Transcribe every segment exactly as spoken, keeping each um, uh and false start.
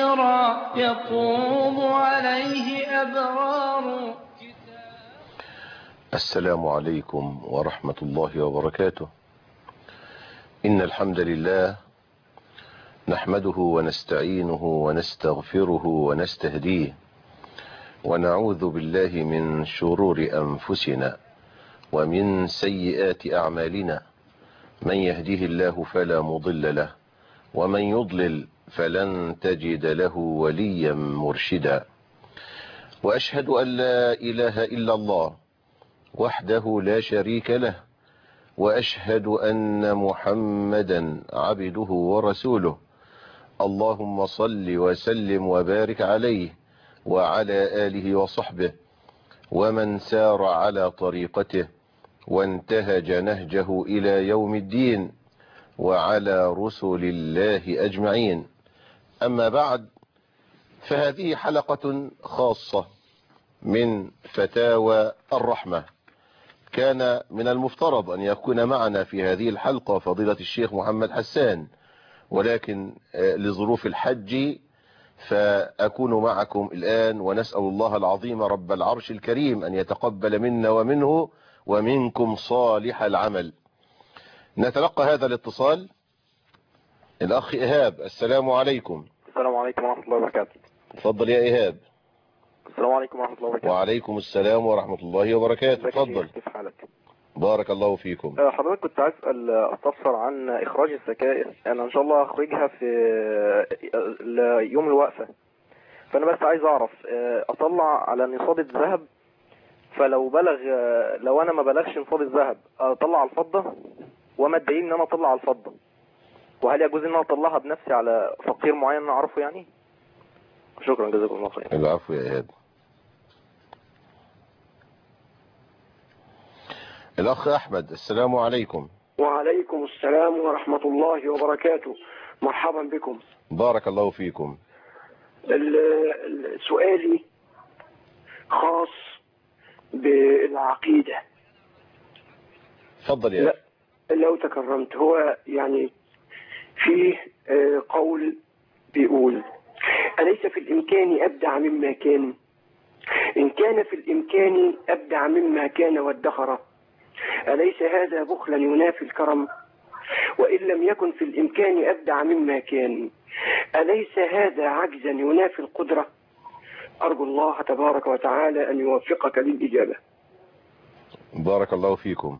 نذيرا يقوم عليه أبرار. السلام عليكم ورحمة الله وبركاته. إن الحمد لله نحمده ونستعينه ونستغفره ونستهديه، ونعوذ بالله من شرور أنفسنا ومن سيئات أعمالنا. من يهديه الله فلا مضل له، ومن يضلل فلن تجد له وليا مرشدا. وأشهد أن لا إله إلا الله وحده لا شريك له، وأشهد أن محمدا عبده ورسوله. اللهم صل وسلم وبارك عليه وعلى آله وصحبه ومن سار على طريقته وانتهج نهجه إلى يوم الدين، وعلى رسل الله أجمعين. أما بعد، فهذه حلقة خاصة من فتاوى الرحمة. كان من المفترض أن يكون معنا في هذه الحلقة فضيلة الشيخ محمد حسان، ولكن لظروف الحج فأكون معكم الآن، ونسأل الله العظيم رب العرش الكريم أن يتقبل منا ومنه ومنكم صالح العمل. نتلقى هذا الاتصال. الأخ إيهاب، السلام عليكم. السلام عليكم ورحمة الله وبركاته. تفضل يا إيهاب. السلام عليكم ورحمة الله وبركاته. وعليكم السلام ورحمة الله وبركاته. تفضل. كيف حالك؟ بارك الله فيكم. حضرتك كنت عايز أسأل استفسر عن إخراج الزكاة. أنا إن شاء الله أخرجها في يوم الوقفة، فأنا بس عايز أعرف أطلع على نصاب الذهب، فلو بلغ لو أنا ما بلغش نصاب الذهب أطلع على الفضة، وما الدليل إن أنا أطلع على الفضة؟ وهل يجوز إن أنا أطلعها بنفسي على فقير معين أنا أعرفه يعني؟ شكرا جزاكم الله خير. العفو يا إيهاب. الأخ أحمد، السلام عليكم. وعليكم السلام ورحمة الله وبركاته. مرحبا بكم. بارك الله فيكم. سؤالي خاص بالعقيدة. تفضل يا أخي. لو تكرمت، هو يعني فيه قول بيقول: أليس في الإمكان أبدع مما كان؟ إن كان في الإمكان أبدع مما كان وادخر، أليس هذا بخلا ينافي الكرم؟ وإن لم يكن في الإمكان أبدع مما كان، أليس هذا عجزا ينافي القدرة؟ أرجو الله تبارك وتعالى أن يوفقك للإجابة. بارك الله فيكم.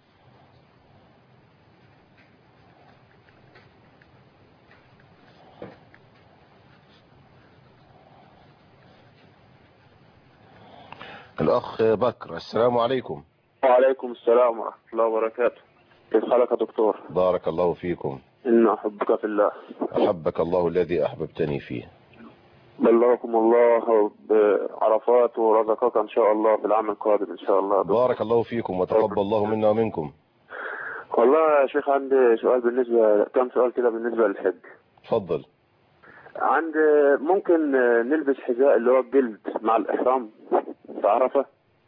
الأخ بكر، السلام عليكم. وعليكم السلام ورحمة الله وبركاته. كيف حالك يا دكتور؟ بارك الله فيكم. إن أحبك في الله. أحبك الله الذي أحببتني فيه. بلغكم الله بعرفات ورزقك إن شاء الله في العام القادم إن شاء الله. بارك الله فيكم وتقبل الله منا ومنكم. والله يا شيخ عندي سؤال، بالنسبة كم سؤال كده بالنسبة للحج. تفضل. عندي ممكن نلبس حذاء اللي هو الجلد مع الإحرام في عرفة؟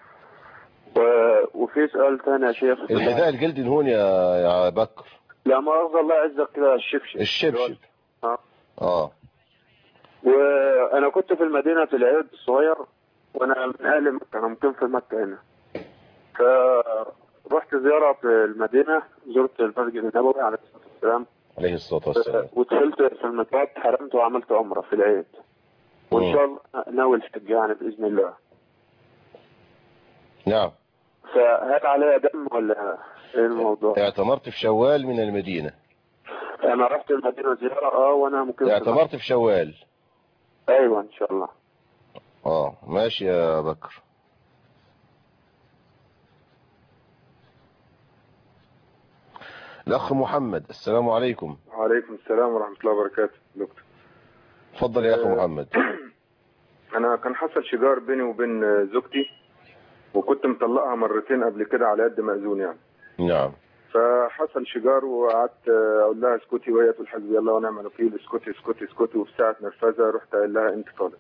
وفي سؤال ثاني يا شيخ. الحذاء الجلد هون يا يا بكر؟ لا مؤاخذة الله يعزك كده، الشبشب. الشبشب. اه اه. وانا كنت في المدينة في العيد الصغير، وانا من اهل مكة، انا مقيم في مكة هنا، فرحت زيارة في المدينة، زرت المسجد النبوي عليه الصلاة والسلام عليه الصلاة والسلام، ودخلت في المكات، حرمت وعملت عمرة في العيد، وان شاء الله ناوي الحج يعني بإذن الله. نعم. فهل عليها دم ولا ايه الموضوع؟ اعتمرت في شوال من المدينة. انا رحت المدينة زيارة اه وانا مقيم. اعتمرت في شوال. ايوه ان شاء الله. اه ماشي يا بكر. الاخ محمد، السلام عليكم. وعليكم السلام ورحمة الله وبركاته. دكتور اتفضل يا اخي محمد. انا كان حصل شجار بيني وبين زوجتي، وكنت مطلقها مرتين قبل كده على قد مأذون يعني. نعم. فحصل شجار وقعدت اقول لها اسكتي، وهي تقول حسبي الله ونعم الوكيل، اسكتي اسكتي اسكتي، وفي ساعة نرفزة رحت قايل لها انت طالق.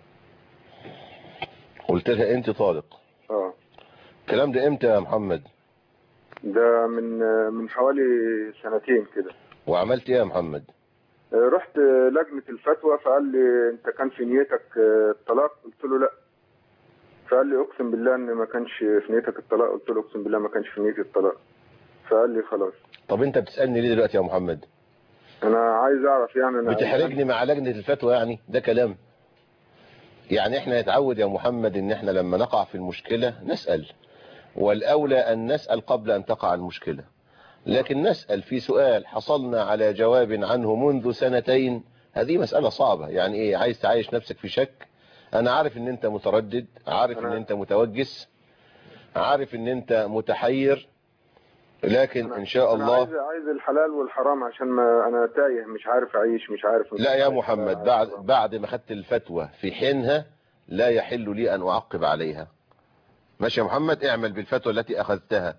قلت لها انت طالق؟ اه. الكلام ده امتى يا محمد؟ ده من من حوالي سنتين كده. وعملت ايه يا محمد؟ رحت لجنة الفتوى فقال لي انت كان في نيتك الطلاق؟ قلت له لا. فقال لي اقسم بالله ان ما كانش في نيتك الطلاق. قلت له اقسم بالله ما كانش في نيتي الطلاق. فقال لي خلاص. طب انت بتسألني ليه دلوقتي يا محمد؟ انا عايز اعرف يعني انا بتحرجني مع لجنة الفتوى يعني؟ ده كلام يعني؟ احنا نتعود يا محمد ان احنا لما نقع في المشكلة نسأل، والاولى ان نسأل قبل ان تقع المشكلة. لكن نسأل في سؤال حصلنا على جواب عنه منذ سنتين، هذه مسألة صعبة. يعني ايه عايز تعايش نفسك في شك؟ انا عارف ان انت متردد، عارف ان انت متوجس، عارف ان انت متحير، لكن ان شاء الله. انا عايز عايز الحلال والحرام عشان ما انا تايه، مش عارف اعيش، مش عارف. لا يا محمد، بعد بعد ما خدت الفتوى في حينها لا يحل لي ان اعقب عليها. ماشي يا محمد؟ اعمل بالفتوى التي اخذتها،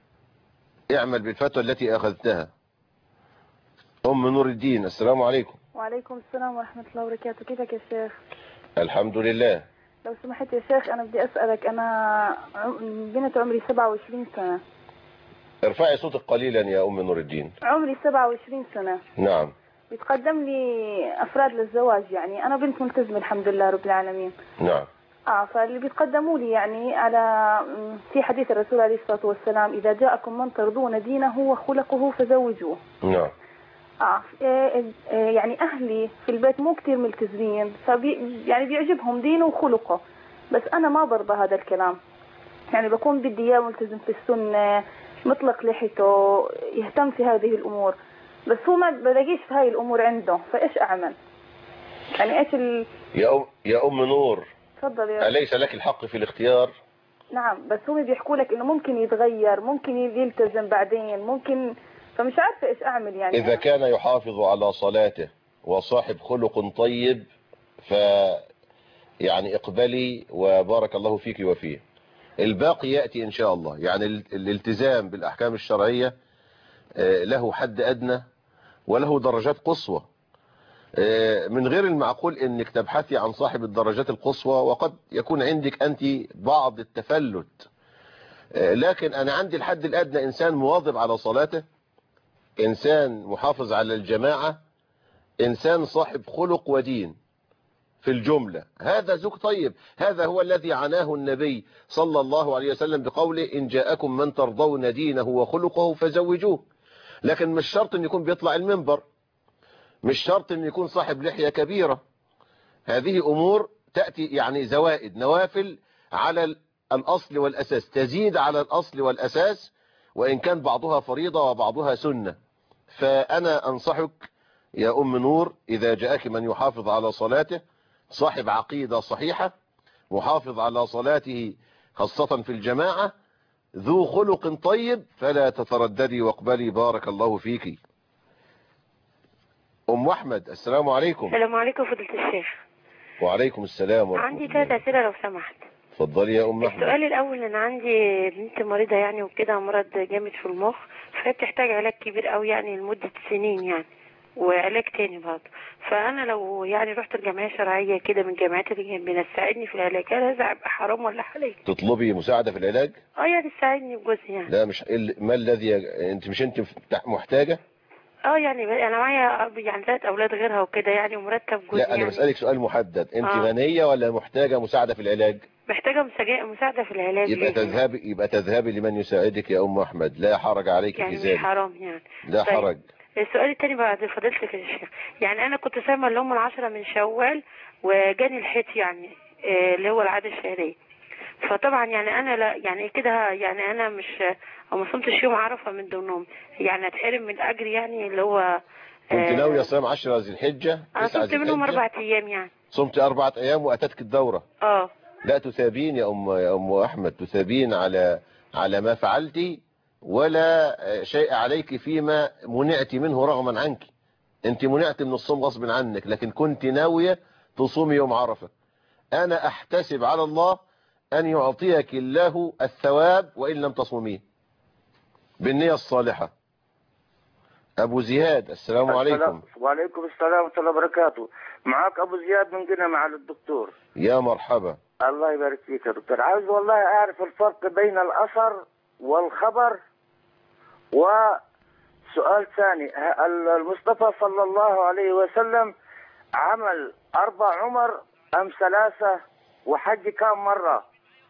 اعمل بالفتوى التي اخذتها. ام نور الدين، السلام عليكم. وعليكم السلام ورحمة الله وبركاته. كيفك يا شيخ؟ الحمد لله. لو سمحت يا شيخ أنا بدي أسألك، أنا بنت عمري سبعة وعشرين سنة. ارفعي صوتك قليلا يا ام نور الدين. عمري سبعة وعشرين سنة. نعم. بيتقدم لي أفراد للزواج، يعني أنا بنت ملتزمة الحمد لله رب العالمين. نعم. اه فاللي بيتقدموا لي يعني على في حديث الرسول عليه الصلاة والسلام: إذا جاءكم من ترضون دينه وخلقه فزوجوه. نعم. اه يعني اهلي في البيت مو كتير ملتزمين، فبي يعني بيعجبهم دينه وخلقه، بس انا ما برضى هذا الكلام. يعني بكون بدي اياه ملتزم في السنه، مطلق لحيته، يهتم في هذه الامور، بس هو ما بلاقيش في هاي الامور عنده، فايش اعمل؟ يعني ايش ال... يا ام يا ام نور، تفضل يا أليس لك الحق في الاختيار؟ نعم، بس هم بيحكوا لك انه ممكن يتغير، ممكن يلتزم بعدين، ممكن، فمش عارفة ايش اعمل يعني. إذا كان يحافظ على صلاته وصاحب خلق طيب ف يعني اقبلي وبارك الله فيك وفيه. الباقي يأتي إن شاء الله. يعني الالتزام بالأحكام الشرعية له حد أدنى وله درجات قصوى. من غير المعقول أنك تبحثي عن صاحب الدرجات القصوى وقد يكون عندك أنت بعض التفلت. لكن أنا عندي الحد الأدنى إنسان مواظب على صلاته، إنسان محافظ على الجماعة، إنسان صاحب خلق ودين في الجملة. هذا زوج طيب. هذا هو الذي عناه النبي صلى الله عليه وسلم بقوله: إن جاءكم من ترضون دينه وخلقه فزوجوه. لكن مش شرط أن يكون بيطلع المنبر، مش شرط أن يكون صاحب لحية كبيرة. هذه أمور تأتي يعني زوائد، نوافل على الأصل والأساس، تزيد على الأصل والأساس، وإن كان بعضها فريضة وبعضها سنة. فأنا أنصحك يا أم نور، إذا جاءك من يحافظ على صلاته، صاحب عقيدة صحيحة، محافظ على صلاته خاصة في الجماعة، ذو خلق طيب، فلا تترددي واقبلي بارك الله فيك. أم أحمد، السلام عليكم. السلام عليكم فضيلة الشيخ. وعليكم السلام ورحمة الله. عندي ثلاث أسئلة لو سمحت. اتفضلي يا أم أحمد. السؤال الأول: أنا عندي بنت مريضة يعني وكده، مرض جامد في المخ، فهي بتحتاج علاج كبير قوي يعني لمدة سنين يعني، وعلاج تاني برضه. فأنا لو يعني رحت الجمعية شرعية كده من الجامعات اللي بتساعدني في العلاج، هل هذا هيبقى حرام ولا حلال؟ تطلبي مساعدة في العلاج؟ اه يعني تساعدني بجزء يعني. لا مش ما الذي يج... انت مش انت محتاجة؟ اه يعني انا معايا يعني ثلاث اولاد غيرها وكده يعني، ومرتب جزء. لا انا يعني بسألك سؤال محدد، انت آه. غنية ولا محتاجة مساعدة في العلاج؟ محتاجة مساعدة في العلاج. يبقى تذهبي يبقى تذهبي لمن يساعدك يا أم أحمد، لا حرج عليك يعني في ذلك. مش حرام يعني. لا طيب. حرج. السؤال الثاني بعد فضيلتك يا شيخ، يعني أنا كنت صايمة اللي هم العشرة من شوال، وجاني الحيط يعني اللي هو العادة الشهرية، فطبعا يعني أنا لا يعني كده يعني أنا مش ما صمتش يوم عرفة من ضمنهم، يعني أتحرم من الأجر يعني اللي هو. كنت ناوية صيام عشرة ذي الحجة؟ أنا صمت منهم أربعة أيام يعني. صمت أربعة أيام وأتتك الدورة؟ اه لا تثابين يا أم يا أم أحمد، تثابين على على ما فعلتي، ولا شيء عليك فيما منعت منه رغما عنك. أنت منعت من الصوم غصب عنك، لكن كنت ناوية تصومي يوم عرفة. أنا أحتسب على الله أن يعطيك الله الثواب وإن لم تصوميه بالنية الصالحة. أبو زياد، السلام عليكم. وعليكم السلام ورحمة الله وبركاته. معاك أبو زياد من قنا مع الدكتور. يا مرحبا. الله يبارك فيك يا دكتور. عاوز والله أعرف الفرق بين الأثر والخبر سؤال ثاني، المصطفى صلى الله عليه وسلم عمل أربع عمر أم ثلاثة، وحج كم مرة؟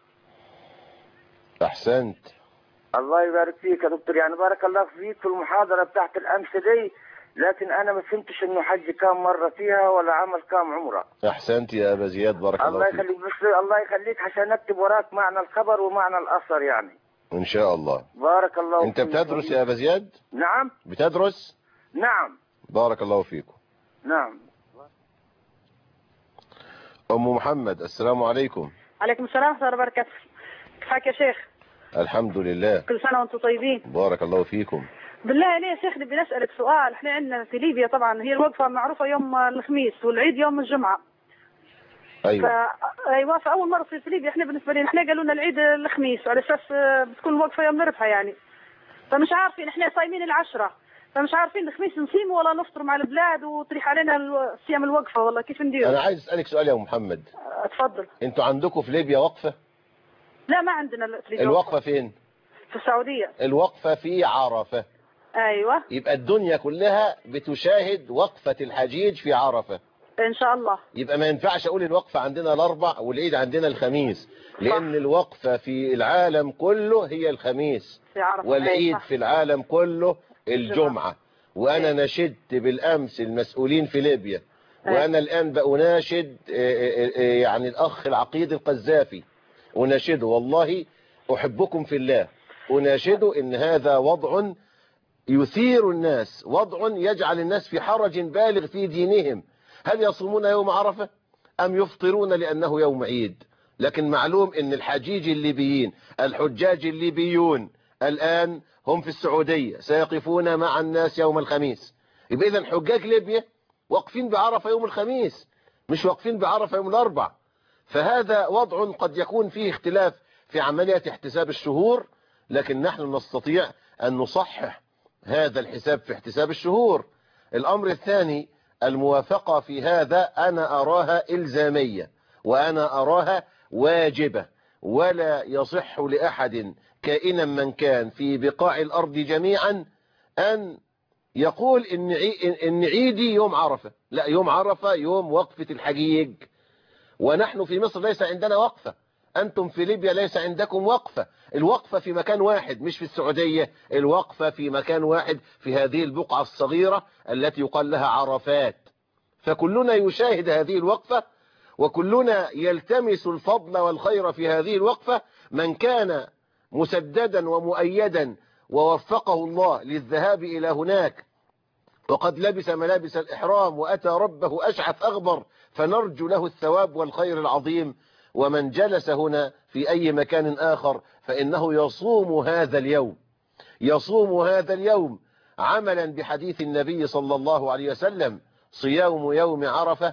أحسنت. الله يبارك فيك يا دكتور، يعني بارك الله فيك في المحاضرة بتاعت الأمس دي، لكن أنا ما فهمتش إنه حج كم مرة فيها ولا عمل كم عمرة. أحسنت يا أبا زياد، بارك الله فيك. الله يخليك، بس الله يخليك عشان أكتب وراك معنى الخبر ومعنى الأثر يعني. إن شاء الله. بارك الله أنت فيك. بتدرس يا أبا زياد؟ نعم. بتدرس؟ نعم. بارك الله فيكم. نعم. أم محمد، السلام عليكم. عليكم السلام ورحمة الله وبركاته. كيفك يا شيخ؟ الحمد لله. كل سنة وانتم طيبين. بارك الله فيكم. بالله عليه يا شيخ بدي نسألك سؤال. احنا عندنا في ليبيا طبعا هي الوقفة معروفة يوم الخميس والعيد يوم الجمعة. ايوه. ف... ايوه فأول مرة تصير في ليبيا احنا بالنسبة لنا احنا قالوا لنا العيد الخميس على اساس بتكون الوقفة يوم نربحها يعني. فمش عارفين احنا صايمين العشرة، فمش عارفين الخميس نصيم ولا نفطر مع البلاد وتريح علينا صيام الوقفة، والله كيف ندير؟ انا عايز اسالك سؤال يا ام محمد. اتفضل. انتوا عندكم في ليبيا وقفة؟ لا ما عندنا في ليبيا. الوقفة فين؟ في السعودية. الوقفة في عرفة. ايوه. يبقى الدنيا كلها بتشاهد وقفة الحجيج في عرفة ان شاء الله. يبقى ما ينفعش اقول الوقفة عندنا الاربع والعيد عندنا الخميس، لان الوقفة في العالم كله هي الخميس في عرفة. والعيد أيوة. في العالم كله الجمعة. وانا أيوة. نشدت بالامس المسؤولين في ليبيا. أيوة. وانا الان بأناشد يعني الاخ العقيد القذافي، اناشده والله احبكم في الله، اناشده ان هذا وضع يثير الناس، وضع يجعل الناس في حرج بالغ في دينهم. هل يصومون يوم عرفة أم يفطرون لأنه يوم عيد؟ لكن معلوم أن الحجيج الليبيين الحجاج الليبيون الآن هم في السعودية سيقفون مع الناس يوم الخميس. يبقى إذن حجاج ليبيا واقفين بعرفة يوم الخميس، مش واقفين بعرفة يوم الأربع. فهذا وضع قد يكون فيه اختلاف في عملية احتساب الشهور، لكن نحن نستطيع أن نصحح هذا الحساب في احتساب الشهور. الأمر الثاني الموافقة في هذا أنا أراها إلزامية وأنا أراها واجبة، ولا يصح لأحد كائنا من كان في بقاع الأرض جميعا أن يقول إن إن عيدي يوم عرفة. لا، يوم عرفة يوم وقفة الحجيج، ونحن في مصر ليس عندنا وقفة، أنتم في ليبيا ليس عندكم وقفة. الوقفة في مكان واحد مش في السعودية، الوقفة في مكان واحد في هذه البقعة الصغيرة التي يقال لها عرفات. فكلنا يشاهد هذه الوقفة وكلنا يلتمس الفضل والخير في هذه الوقفة. من كان مسددا ومؤيدا ووفقه الله للذهاب إلى هناك وقد لبس ملابس الإحرام وأتى ربه أشعث أغبر فنرجو له الثواب والخير العظيم. ومن جلس هنا في أي مكان آخر فإنه يصوم هذا اليوم، يصوم هذا اليوم عملا بحديث النبي صلى الله عليه وسلم: صيام يوم عرفة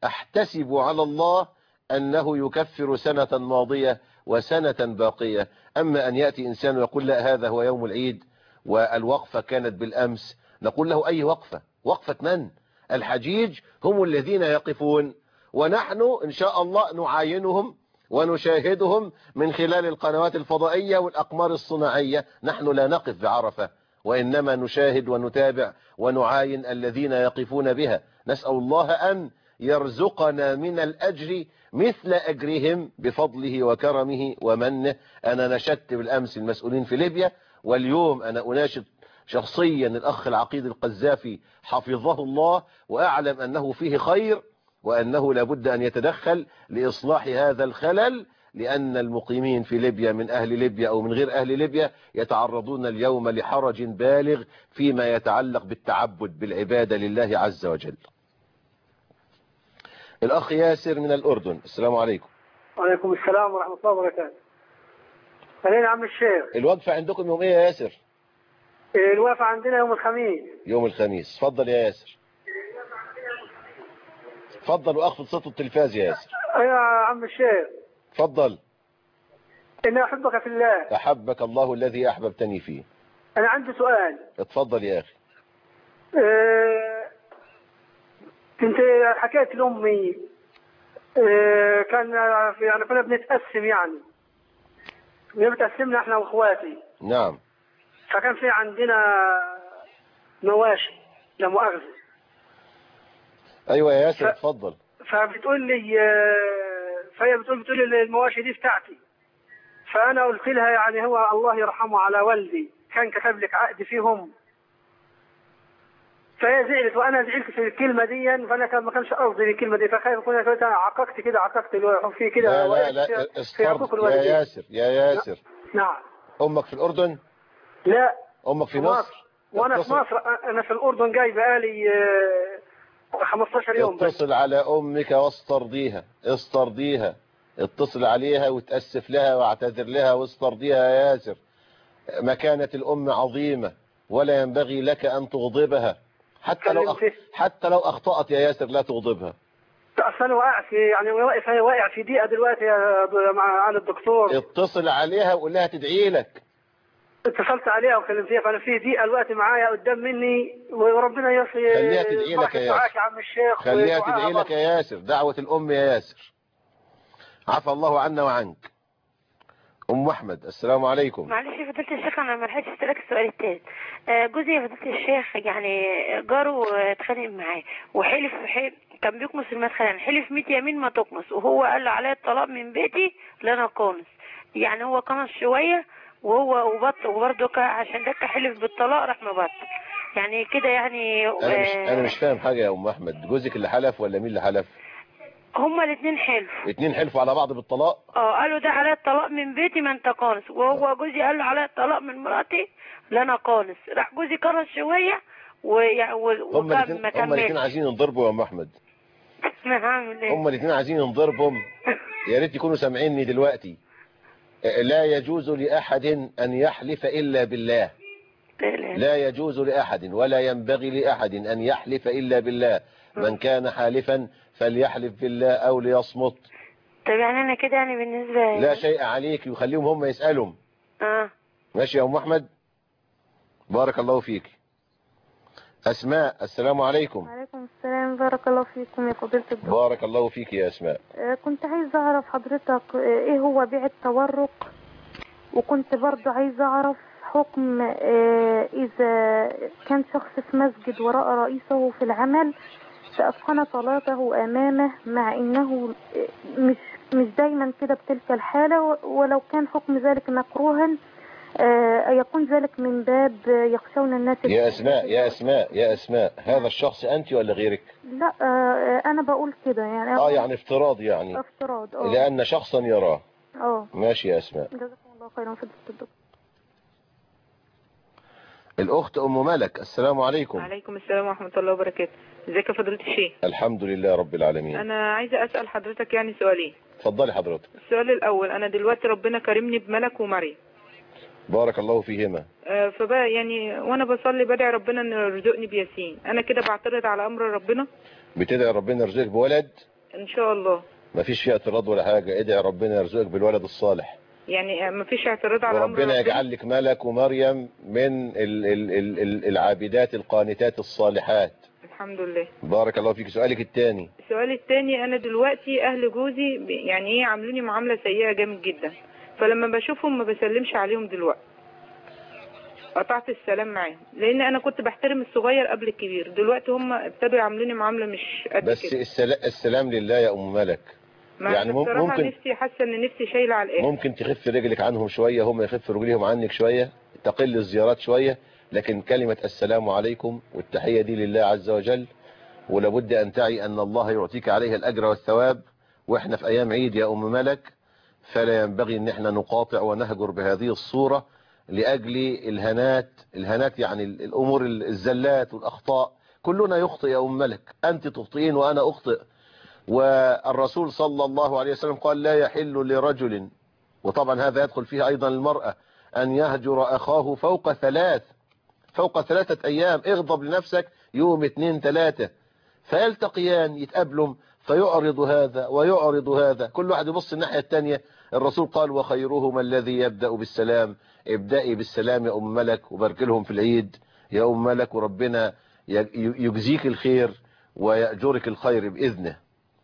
أحتسب على الله أنه يكفر سنة ماضية وسنة باقية. أما أن يأتي إنسان ويقول لا هذا هو يوم العيد والوقفة كانت بالأمس، نقول له أي وقفة؟ وقفة من؟ الحجيج هم الذين يقفون، ونحن إن شاء الله نعاينهم ونشاهدهم من خلال القنوات الفضائية والأقمار الصناعية. نحن لا نقف بعرفة، وإنما نشاهد ونتابع ونعاين الذين يقفون بها. نسأل الله أن يرزقنا من الأجر مثل أجرهم بفضله وكرمه ومنه. أنا نشدت بالأمس المسؤولين في ليبيا، واليوم أنا أناشد شخصيا الأخ العقيد القذافي حفظه الله، وأعلم أنه فيه خير وأنه لابد أن يتدخل لإصلاح هذا الخلل، لأن المقيمين في ليبيا من أهل ليبيا أو من غير أهل ليبيا يتعرضون اليوم لحرج بالغ فيما يتعلق بالتعبد بالعبادة لله عز وجل. الأخ ياسر من الأردن، السلام عليكم. وعليكم السلام ورحمة الله وبركاته. أهلا عم الشيخ. الوقفة عندكم يوم إيه يا ياسر؟ الوقفة عندنا يوم الخميس. يوم الخميس. تفضل يا ياسر. تفضل واخفض صوت التلفاز يا ياسر. ايوه يا عم الشيخ. تفضل. إني أحبك في الله. أحبك الله الذي أحببتني فيه. أنا عندي سؤال. اتفضل يا أخي. اه كنت حكيت لأمي اه كان يعني كنا بنتقسم يعني بنتقسمنا احنا واخواتي. نعم. فكان في عندنا مواشي لا مؤاخذة. ايوه يا ياسر ف... اتفضل. فبتقول لي آه، فهي بتقول بتقول لي المواشي دي بتاعتي. فانا قلت لها يعني هو الله يرحمه على والدي كان كتب لك عقد فيهم. فهي زعلت وانا زعلت في الكلمه دي، فانا كان ما كانش قصدي الكلمه دي، فخايف اكون انا عققت كده عققت في كده. لا لا لا استرد يا ياسر يا ياسر. نعم. امك في الاردن؟ لا امك في مصر. وانا في مصر. انا في الاردن جاي بقالي خمستاشر يوم بس. اتصل على امك واسترضيها، استرضيها، اتصل عليها وتأسف لها واعتذر لها واسترضيها يا ياسر. مكانة الام عظيمة ولا ينبغي لك ان تغضبها، حتى لو أخ... حتى لو اخطأت يا ياسر لا تغضبها. اصلا واقع في يعني واقف واقع في دقيقة دلوقتي مع عن الدكتور. اتصل عليها وقول لها تدعي لك. اتصلت عليها وكلمتها، فانا في دقيقة دلوقتي معايا قدام مني وربنا يصي. خليها تدعي لك يا ياسر. يا عم الشيخ خليها تدعي لك يا ياسر، دعوة الام يا ياسر. عفى الله عنا وعنك. ام احمد السلام عليكم. معلش يا فضيلة الشيخ انا ما لحقتش اسالك السؤال التاني. جوزي يا فضيلة الشيخ يعني جاره اتخانق معاه وحلف حلف كان بيكنس المدخل، يعني حلف مية يمين ما تكنس، وهو قال له عليا الطلاق من بيتي لا كونس. يعني هو كنس شويه وهو وبط وبرده عشان ده حلف بالطلاق راح مبط يعني كده يعني. انا مش انا مش فاهم حاجه يا ام احمد، جوزك اللي حلف ولا مين اللي حلف؟ هما الاثنين حلفوا. الاثنين حلفوا على بعض بالطلاق؟ اه قالوا ده عليا الطلاق من بيتي ما انت قانص، وهو جوزي قال له عليا الطلاق من مراتي لا انا قانص. راح جوزي قانص شويه وكان ما كملش. هما الاثنين عايزين ينضربوا يا ام احمد. هعمل ايه؟ هما الاثنين عايزين ينضربوا. يا ريت يكونوا سامعيني دلوقتي. لا يجوز لاحد ان يحلف الا بالله. لا يجوز لاحد ولا ينبغي لاحد ان يحلف الا بالله. من كان حالفا فليحلف بالله او ليصمت. طب يعني انا كده يعني بالنسبه لا شيء عليك، يخليهم هم يسالهم. اه ماشي يا ام احمد. بارك الله فيك. اسماء السلام عليكم. وعليكم السلام. بارك الله فيكم يا فضيلة الدكتور. بارك الله فيك يا اسماء. آه كنت عايزه اعرف حضرتك ايه هو بيع التورق، وكنت برضه عايزه اعرف حكم آه اذا كان شخص في مسجد وراء رئيسه في العمل فأتقن صلاته أمامه، مع إنه مش مش دايما كده بتلك الحالة، ولو كان حكم ذلك مكروها يكون ذلك من باب يخشون الناس. يا أسماء يا أسماء يا أسماء هذا الشخص أنت ولا غيرك؟ لا أنا بقول كده يعني. آه يعني افتراض يعني. افتراض اه. لأن شخصا يراه. اه ماشي يا أسماء. جزاكم الله خيرا فضيلة الدكتور. الأخت أم ملك السلام عليكم. وعليكم السلام ورحمة الله وبركاته. ازيك يا فضيلة الشيخ؟ الحمد لله رب العالمين. أنا عايزة أسأل حضرتك يعني سؤالين. اتفضلي حضرتك. السؤال الأول، أنا دلوقتي ربنا كرمني بملك ومريم. بارك الله فيهما. آه فبقى يعني وأنا بصلي بدعي ربنا إنه يرزقني بياسين، أنا كده بعترض على أمر ربنا؟ بتدعي ربنا يرزقك بولد؟ إن شاء الله. مفيش فيها اعتراض ولا حاجة، ادعي ربنا يرزقك بالولد الصالح. يعني مفيش اعتراض على امر ربنا يجعل لك ملك ومريم من ال ال ال ال العابدات القانتات الصالحات. الحمد لله. بارك الله فيك. سؤالك الثاني. السؤال الثاني، انا دلوقتي اهل جوزي يعني ايه عاملوني معامله سيئه جامد جدا، فلما بشوفهم ما بسلمش عليهم دلوقتي، قطعت السلام معاهم، لان انا كنت بحترم الصغير قبل الكبير، دلوقتي هم ابتدوا يعاملوني معامله مش قد كده. بس السلام, السلام لله يا ام ملك. يعني ممكن نفسي حاسه ان نفسي شايله على الاخر. ممكن تخف رجلك عنهم شويه، هم يخف رجليهم عنك شويه، تقل الزيارات شويه، لكن كلمه السلام عليكم والتحيه دي لله عز وجل، ولابد ان تعي ان الله يعطيك عليها الاجر والثواب، واحنا في ايام عيد يا ام ملك، فلا ينبغي ان احنا نقاطع ونهجر بهذه الصوره لاجل الهنات. الهنات يعني الامور الزلات والاخطاء، كلنا يخطئ يا ام ملك، انت تخطئين وانا اخطئ، والرسول صلى الله عليه وسلم قال لا يحل لرجل، وطبعا هذا يدخل فيه أيضا المرأة، أن يهجر أخاه فوق ثلاث فوق ثلاثة أيام. اغضب لنفسك يوم اثنين ثلاثة فيلتقيان يتقابلهم فيعرض هذا ويعرض هذا، كل واحد يبص الناحية التانية. الرسول قال وخيرهما الذي يبدأ بالسلام. ابدأي بالسلام يا أم ملك وبارك لهم في العيد يا أم ملك، وربنا يجزيك الخير ويأجرك الخير بإذنه.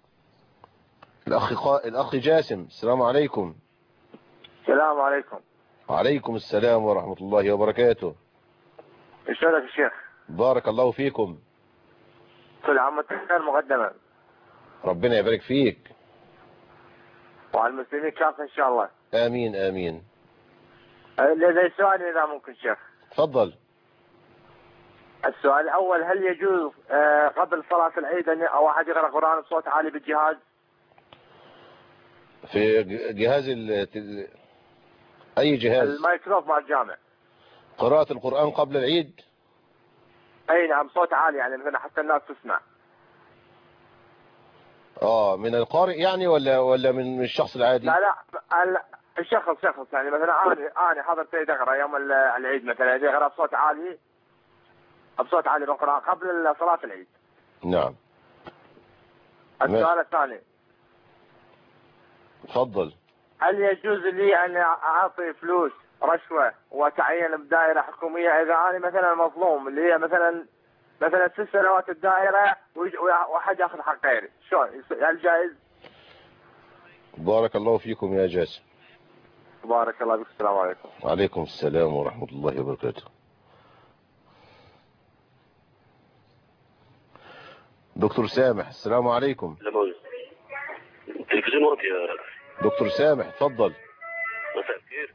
الأخ الأخ جاسم السلام عليكم. السلام عليكم. وعليكم السلام ورحمة الله وبركاته. اشترك يا شيخ. بارك الله فيكم. كل عام وانتم بخير مقدما. ربنا يبارك فيك. وعلى المسلمين كافة ان شاء الله. امين امين. لدي سؤال اذا ممكن شيخ. تفضل. السؤال الاول، هل يجوز قبل صلاة العيد ان واحد يقرأ قرآن بصوت عالي بالجهاز؟ في جهاز ال... اي جهاز؟ المايكروف مع الجامع. قراءة القرآن قبل العيد؟ اي نعم، صوت عالي يعني مثلا حتى الناس تسمع. اه من القارئ يعني ولا ولا من الشخص العادي؟ لا لا الشخص شخص يعني مثلا انا انا حضرت سيد اقرا يوم العيد مثلا يقرا بصوت عالي بصوت عالي بالقرآن قبل صلاة العيد. نعم. السؤال الثاني. تفضل. هل يجوز لي ان اعطي فلوس رشوة وتعين بدائرة حكومية اذا انا مثلا مظلوم، اللي هي مثلا مثلا ست سنوات الدائرة وحد ياخذ حق غيري، شلون هل جائز؟ بارك الله فيكم يا جاسم. بارك الله فيك. السلام عليكم. وعليكم السلام ورحمة الله وبركاته. دكتور سامح السلام عليكم. التلفزيون واطي يا دكتور سامح اتفضل. مساء الخير.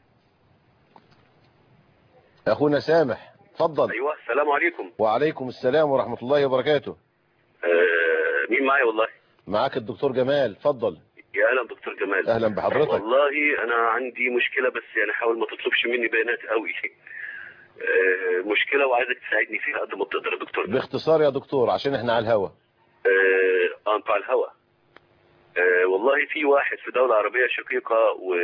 اخونا سامح اتفضل. ايوه السلام عليكم. وعليكم السلام ورحمة الله وبركاته. آه مين معايا والله؟ معاك الدكتور جمال اتفضل. يا اهلا دكتور جمال. اهلا بحضرتك. والله انا عندي مشكلة بس يعني حاول ما تطلبش مني بيانات قوي. آه مشكلة وعايزك تساعدني فيها قد ما تقدر يا دكتور. باختصار يا دكتور عشان احنا على الهوا. اه انتوا على الهوا. آه والله في واحد في دولة عربية شقيقة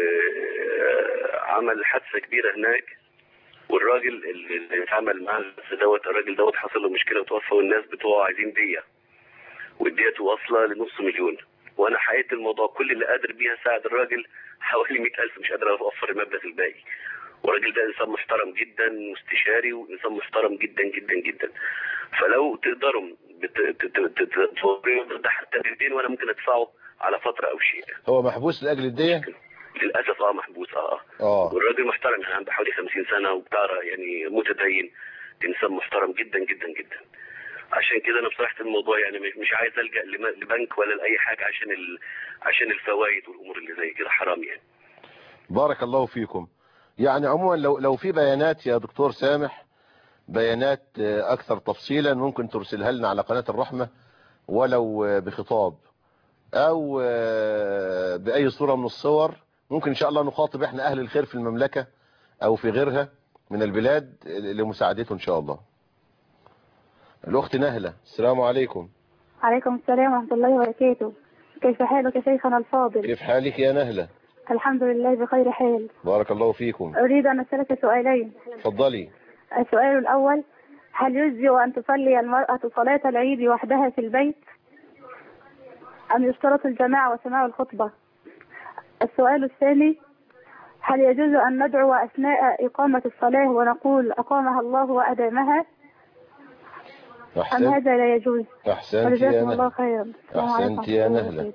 وعمل حادثة كبيرة هناك، والراجل اللي اتعامل معاه دوت الراجل دوت حصل له مشكلة وتوفى، والناس بتوعه عايزين دية، والدية واصلة لنص مليون، وانا حقيقة الموضوع كل اللي قادر بيها ساعد الراجل حوالي مئة ألف، مش قادر اوفر المبلغ الباقي. والراجل ده انسان محترم جدا مستشاري وانسان محترم جدا جدا جدا، فلو تقدروا توريهم ده حتى بالدين وانا ممكن ادفعه على فترة او شيء. هو محبوس لاجل الدية؟ للاسف اه محبوس اه اه والراجل محترم يعني عنده حوالي خمسين سنة وبتاع يعني متدين، انسان محترم جدا جدا جدا. عشان كده انا بصراحة الموضوع يعني مش عايز الجأ لبنك ولا لاي حاجة عشان ال... عشان الفوائد والامور اللي زي كده حرام يعني. بارك الله فيكم. يعني عموما لو لو في بيانات يا دكتور سامح، بيانات اكثر تفصيلا ممكن ترسلها لنا على قناة الرحمة ولو بخطاب او باي صورة من الصور، ممكن ان شاء الله نخاطب احنا اهل الخير في المملكة او في غيرها من البلاد لمساعدته ان شاء الله. الاخت نهلة السلام عليكم. عليكم السلام ورحمة الله وبركاته. كيف حالك يا شيخنا الفاضل؟ كيف حالك يا نهلة؟ الحمد لله بخير حال. بارك الله فيكم. أريد أن أسألك سؤالين. تفضلي. السؤال الأول، هل يجزئ أن تصلي المرأة صلاة العيد وحدها في البيت أم يشترط الجماعة وسماع الخطبة؟ السؤال الثاني، هل يجوز أن ندعو أثناء إقامة الصلاة ونقول أقامها الله وأدامها أحسن. أم هذا لا يجوز؟ أحسنت يا نهلة. الله خيرا. أحسنت يا نهلة.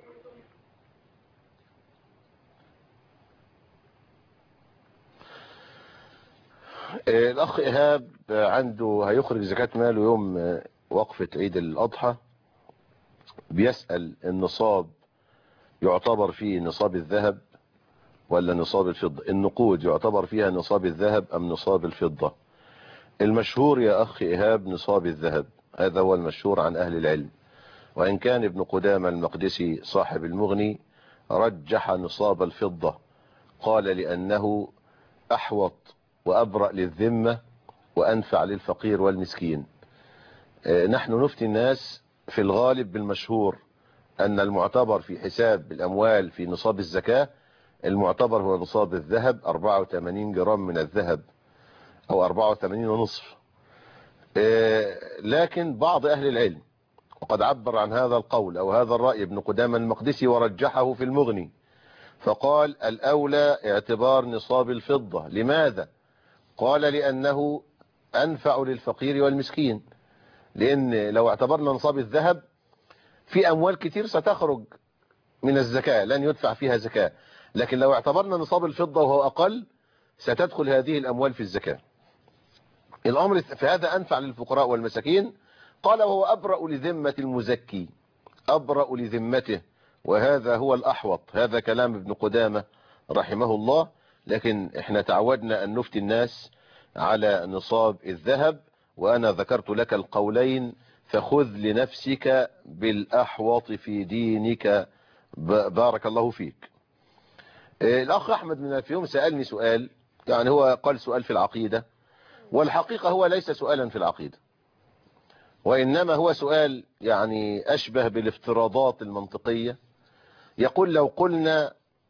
الأخ إيهاب عنده هيخرج زكاة ماله يوم وقفة عيد الأضحى، بيسأل النصاب يعتبر فيه نصاب الذهب ولا نصاب الفضة؟ النقود يعتبر فيها نصاب الذهب أم نصاب الفضة؟ المشهور يا أخ إيهاب نصاب الذهب، هذا هو المشهور عن أهل العلم، وإن كان ابن قدامة المقدسي صاحب المغني رجح نصاب الفضة، قال لأنه أحوط وأبرأ للذمة وأنفع للفقير والمسكين. نحن نفتي الناس في الغالب بالمشهور أن المعتبر في حساب الأموال في نصاب الزكاة المعتبر هو نصاب الذهب أربعة وثمانين جرام من الذهب أو أربعة وثمانين ونصف. لكن بعض أهل العلم وقد عبر عن هذا القول أو هذا الرأي ابن قدامة المقدسي ورجحه في المغني، فقال الأولى اعتبار نصاب الفضة. لماذا؟ قال لأنه أنفع للفقير والمسكين، لأن لو اعتبرنا نصاب الذهب في أموال كتير ستخرج من الزكاة لن يدفع فيها زكاة، لكن لو اعتبرنا نصاب الفضة وهو أقل ستدخل هذه الأموال في الزكاة. الأمر في هذا أنفع للفقراء والمساكين. قال وهو أبرأ لذمة المزكي، أبرأ لذمته، وهذا هو الأحوط. هذا كلام ابن قدامة رحمه الله. لكن احنا تعودنا أن نفتي الناس على نصاب الذهب، وأنا ذكرت لك القولين، فخذ لنفسك بالأحوط في دينك. بارك الله فيك. الأخ أحمد من الفيوم سألني سؤال، يعني هو قال سؤال في العقيدة، والحقيقة هو ليس سؤالا في العقيدة، وإنما هو سؤال يعني أشبه بالافتراضات المنطقية. يقول لو قلنا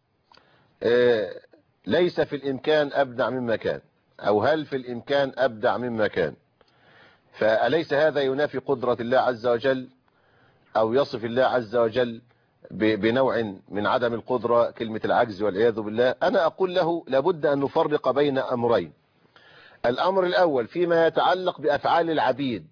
ليس في الإمكان أبدع مما كان، أو هل في الإمكان أبدع مما كان، فأليس هذا ينافي قدرة الله عز وجل، أو يصف الله عز وجل بنوع من عدم القدرة، كلمة العجز والعياذ بالله؟ أنا أقول له لابد أن نفرق بين أمرين. الأمر الأول فيما يتعلق بأفعال العبيد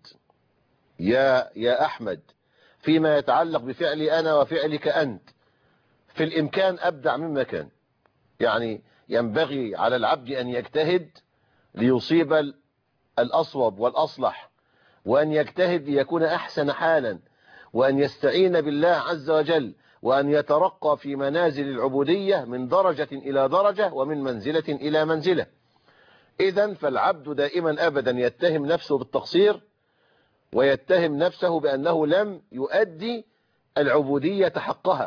يا يا أحمد، فيما يتعلق بفعلي أنا وفعلك أنت، في الإمكان أبدع مما كان. يعني ينبغي على العبد أن يجتهد ليصيب الأصوب والأصلح، وأن يجتهد ليكون أحسن حالا، وأن يستعين بالله عز وجل، وأن يترقى في منازل العبودية من درجة إلى درجة ومن منزلة إلى منزلة. إذن فالعبد دائما أبدا يتهم نفسه بالتقصير، ويتهم نفسه بأنه لم يؤدي العبودية حقها.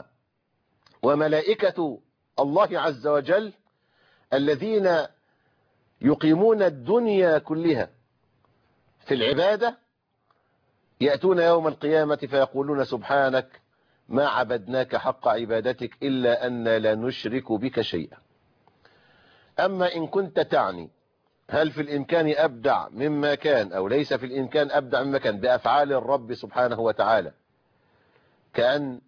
وملائكة الله عز وجل الذين يقيمون الدنيا كلها في العبادة يأتون يوم القيامة فيقولون سبحانك ما عبدناك حق عبادتك إلا أن لا نشرك بك شيئا. أما إن كنت تعني هل في الإمكان أبدع مما كان أو ليس في الإمكان أبدع مما كان بأفعال الرب سبحانه وتعالى، كأن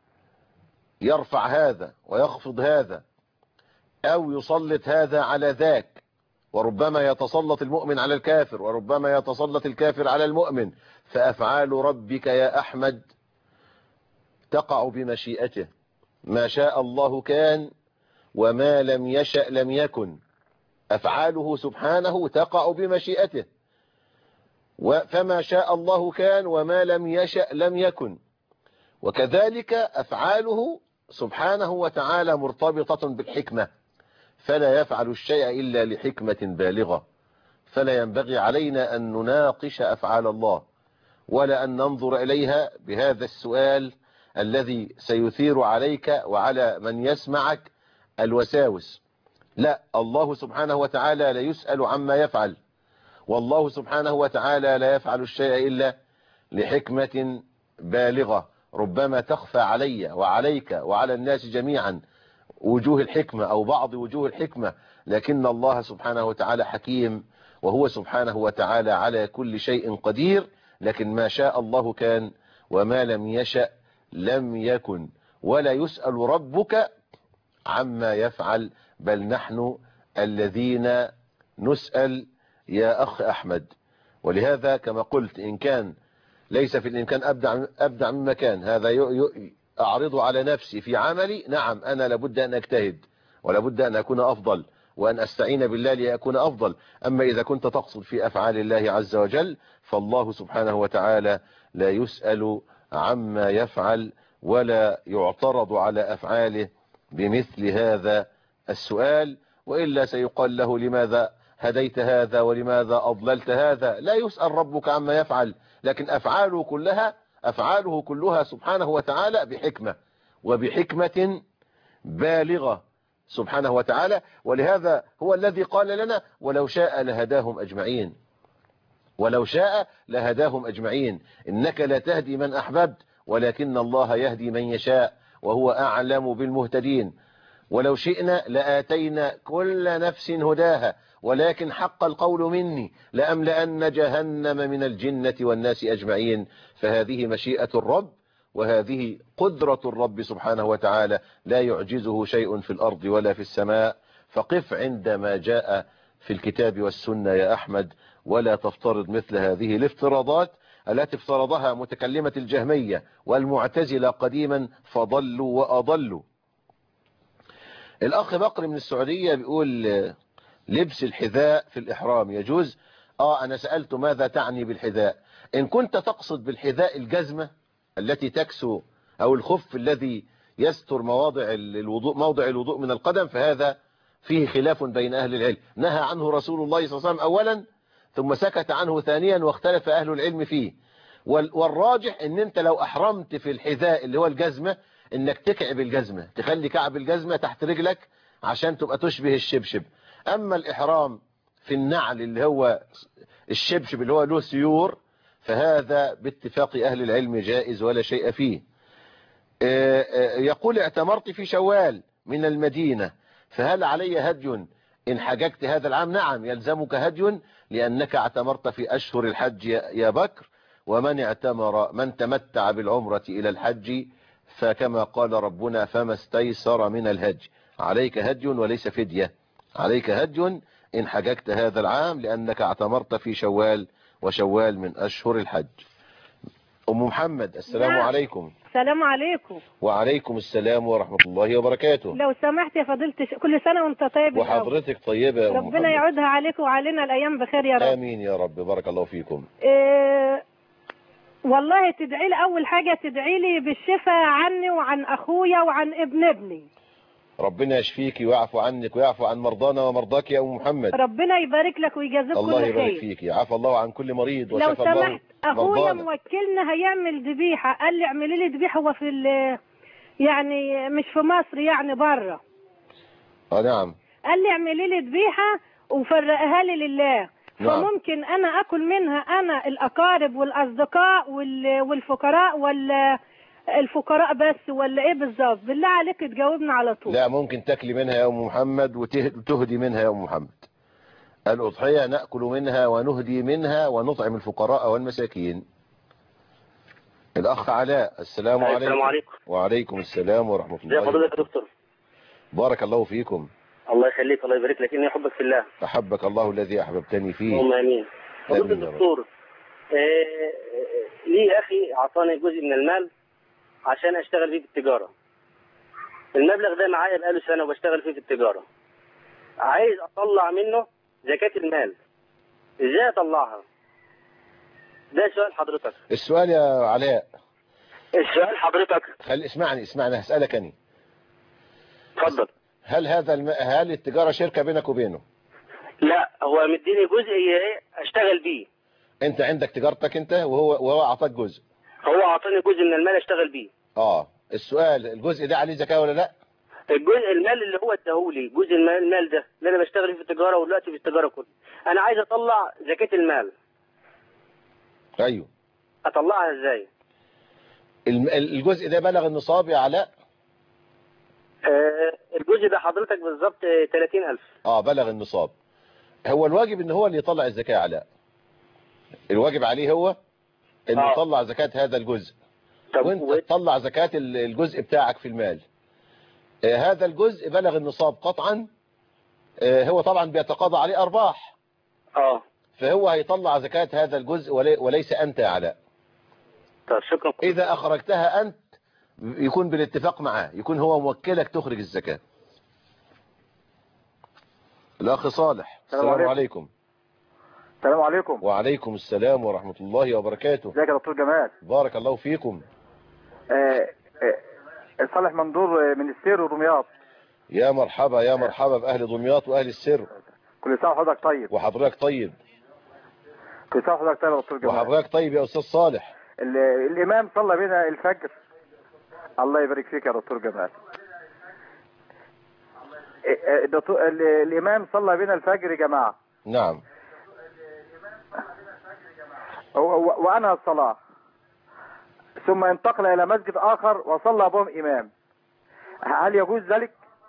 يرفع هذا ويخفض هذا، أو يسلط هذا على ذاك، وربما يتسلط المؤمن على الكافر، وربما يتسلط الكافر على المؤمن، فأفعال ربك يا أحمد تقع بمشيئته، ما شاء الله كان وما لم يشأ لم يكن. أفعاله سبحانه تقع بمشيئته، فما شاء الله كان وما لم يشأ لم يكن. وكذلك أفعاله سبحانه وتعالى مرتبطة بالحكمة، فلا يفعل الشيء إلا لحكمة بالغة. فلا ينبغي علينا أن نناقش أفعال الله، ولا أن ننظر إليها بهذا السؤال الذي سيثير عليك وعلى من يسمعك الوساوس. لا، الله سبحانه وتعالى لا يسأل عما يفعل، والله سبحانه وتعالى لا يفعل الشيء إلا لحكمة بالغة. ربما تخفى علي وعليك وعلى الناس جميعا وجوه الحكمة أو بعض وجوه الحكمة، لكن الله سبحانه وتعالى حكيم، وهو سبحانه وتعالى على كل شيء قدير. لكن ما شاء الله كان وما لم يشأ لم يكن. ولا يسأل ربك عما يفعل، بل نحن الذين نسأل يا أخ أحمد. ولهذا كما قلت إن كان ليس في الإمكان أبدع, أبدع من مكان، هذا أعرض على نفسي في عملي. نعم أنا لابد أن أجتهد، ولابد أن أكون أفضل، وأن أستعين بالله لأكون أفضل. أما إذا كنت تقصد في أفعال الله عز وجل، فالله سبحانه وتعالى لا يسأل عما يفعل، ولا يعترض على أفعاله بمثل هذا السؤال. وإلا سيقال له لماذا هديت هذا ولماذا أضللت هذا؟ لا يسأل ربك عما يفعل، لكن أفعاله كلها أفعاله كلها سبحانه وتعالى بحكمة، وبحكمة بالغة سبحانه وتعالى. ولهذا هو الذي قال لنا ولو شاء لهداهم أجمعين، ولو شاء لهداهم أجمعين. إنك لا تهدي من أحببت ولكن الله يهدي من يشاء وهو أعلم بالمهتدين. ولو شئنا لآتينا كل نفس هداها ولكن حق القول مني لأملأن جهنم من الجنة والناس أجمعين. فهذه مشيئة الرب، وهذه قدرة الرب سبحانه وتعالى، لا يعجزه شيء في الأرض ولا في السماء. فقف عندما جاء في الكتاب والسنة يا أحمد، ولا تفترض مثل هذه الافتراضات التي افترضها متكلمة الجهمية والمعتزلة قديما فضلوا وأضلوا. الأخ بكر من السعودية بيقول لبس الحذاء في الإحرام يجوز؟ اه انا سألته ماذا تعني بالحذاء. ان كنت تقصد بالحذاء الجزمة التي تكسو او الخف الذي يستر مواضع الوضوء موضع الوضوء من القدم، فهذا فيه خلاف بين اهل العلم، نهى عنه رسول الله صلى الله عليه وسلم اولا ثم سكت عنه ثانيا واختلف اهل العلم فيه. والراجح ان انت لو احرمت في الحذاء اللي هو الجزمة انك تكعب الجزمة، تخلي كعب الجزمة تحت رجلك عشان تبقى تشبه الشبشب. اما الاحرام في النعل اللي هو الشبشب اللي هو له سيور فهذا باتفاق اهل العلم جائز ولا شيء فيه. يقول اعتمرت في شوال من المدينة فهل علي هدي ان حججت هذا العام؟ نعم يلزمك هدي لانك اعتمرت في اشهر الحج يا بكر، ومن اعتمر من تمتع بالعمرة الى الحج فكما قال ربنا فما استيسر من الهدي، عليك هدي وليس فدية، عليك هدي إن حججت هذا العام لأنك اعتمرت في شوال وشوال من أشهر الحج. أم محمد السلام نعم. عليكم. السلام عليكم. وعليكم السلام ورحمة الله وبركاته. لو سمحت يا فضيلة الش... كل سنة وانت طيب. وحضرتك طيبة يا أم محمد. ربنا يعودها عليك وعلينا الأيام بخير يا رب. آمين يا رب، بارك الله فيكم. إيه... والله تدعي لي أول حاجة، تدعي لي بالشفاء عني وعن أخويا وعن ابن ابني. ربنا يشفيك ويعفو عنك ويعفو عن مرضانا ومرضاك يا أم محمد. ربنا يبارك لك ويجازيك كل خير. الله يبارك فيك، عفى الله عن كل مريض وشفى الله لو سمحت أخويا موكلنا هيعمل ذبيحة، قال لي اعملي لي ذبيحة، هو في يعني مش في مصر يعني بره. اه نعم. قال لي اعملي لي ذبيحة وفرقها لي لله. نعم. فممكن أنا أكل منها أنا الأقارب والأصدقاء والفقراء ولا الفقراء بس ولا ايه بالظبط؟ بالله عليك تجاوبنا على طول. لا ممكن تاكلي منها يا ام محمد وتهدي منها يا ام محمد. الأضحية نأكل منها ونهدي منها ونطعم الفقراء والمساكين. الأخ علاء السلام عليكم. السلام عليكم. وعليكم السلام ورحمة الله. ازي حضرتك يا دكتور؟ بارك الله فيكم. الله يخليك، الله يبارك لك، اني احبك في الله. احبك الله الذي احببتني فيه. اللهم امين. فضيلة الدكتور، آه لي اخي اعطاني جزء من المال عشان اشتغل فيه في التجارة. المبلغ ده معايا بقاله سنة وبشتغل فيه في التجارة. عايز اطلع منه زكاة المال، ازاي اطلعها؟ ده سؤال حضرتك. السؤال يا علاء. السؤال حضرتك. خلي اسمعني اسمعني هسألك اني. اتفضل. هل هذا الم... هل التجارة شركة بينك وبينه؟ لا، هو مديني جزء اشتغل بيه. انت عندك تجارتك انت وهو وهو اعطاك جزء. هو اعطاني جزء من المال اشتغل بيه. اه السؤال الجزء ده عليه زكاة ولا لا؟ الجزء المال اللي هو اداهولي، جزء المال, المال ده اللي انا بشتغل فيه في التجارة ودلوقتي في التجارة كله، انا عايز اطلع زكاة المال. ايوه. اطلعها ازاي؟ الجزء ده بلغ النصاب يا علاء؟ آه الجزء ده حضرتك بالظبط ثلاثين ألف. اه بلغ النصاب. هو الواجب ان هو اللي يطلع الزكاة يا علاء. الواجب عليه هو ان آه. يطلع زكاة هذا الجزء. وانت و... تطلع زكاة الجزء بتاعك في المال. آه هذا الجزء بلغ النصاب قطعا. آه هو طبعا بيتقاضى عليه ارباح. اه فهو هيطلع زكاة هذا الجزء ولي... وليس انت يا علاء. طيب شكرا. اذا اخرجتها انت يكون بالاتفاق معاه، يكون هو موكلك تخرج الزكاة. الأخ صالح السلام, السلام عليكم. السلام عليكم. وعليكم السلام ورحمة الله وبركاته. ازيك يا دكتور جمال؟ بارك الله فيكم. آه آه صالح مندور من السر ودمياط. يا مرحبا يا مرحبا بأهل دمياط وأهل السر. كل سنة وحضرتك طيب. وحضرتك طيب. كل سنة وحضرتك طيب يا دكتور جمال. وحضرتك طيب يا أستاذ صالح. الإمام صلى بنا الفجر. الله يبارك فيك يا دكتور جمال. الدكتور الإمام صلى بنا الفجر يا جماعة. نعم. وأنهى الصلاة ثم انتقل إلى مسجد آخر وصلى بهم إمام، هل يجوز ذلك؟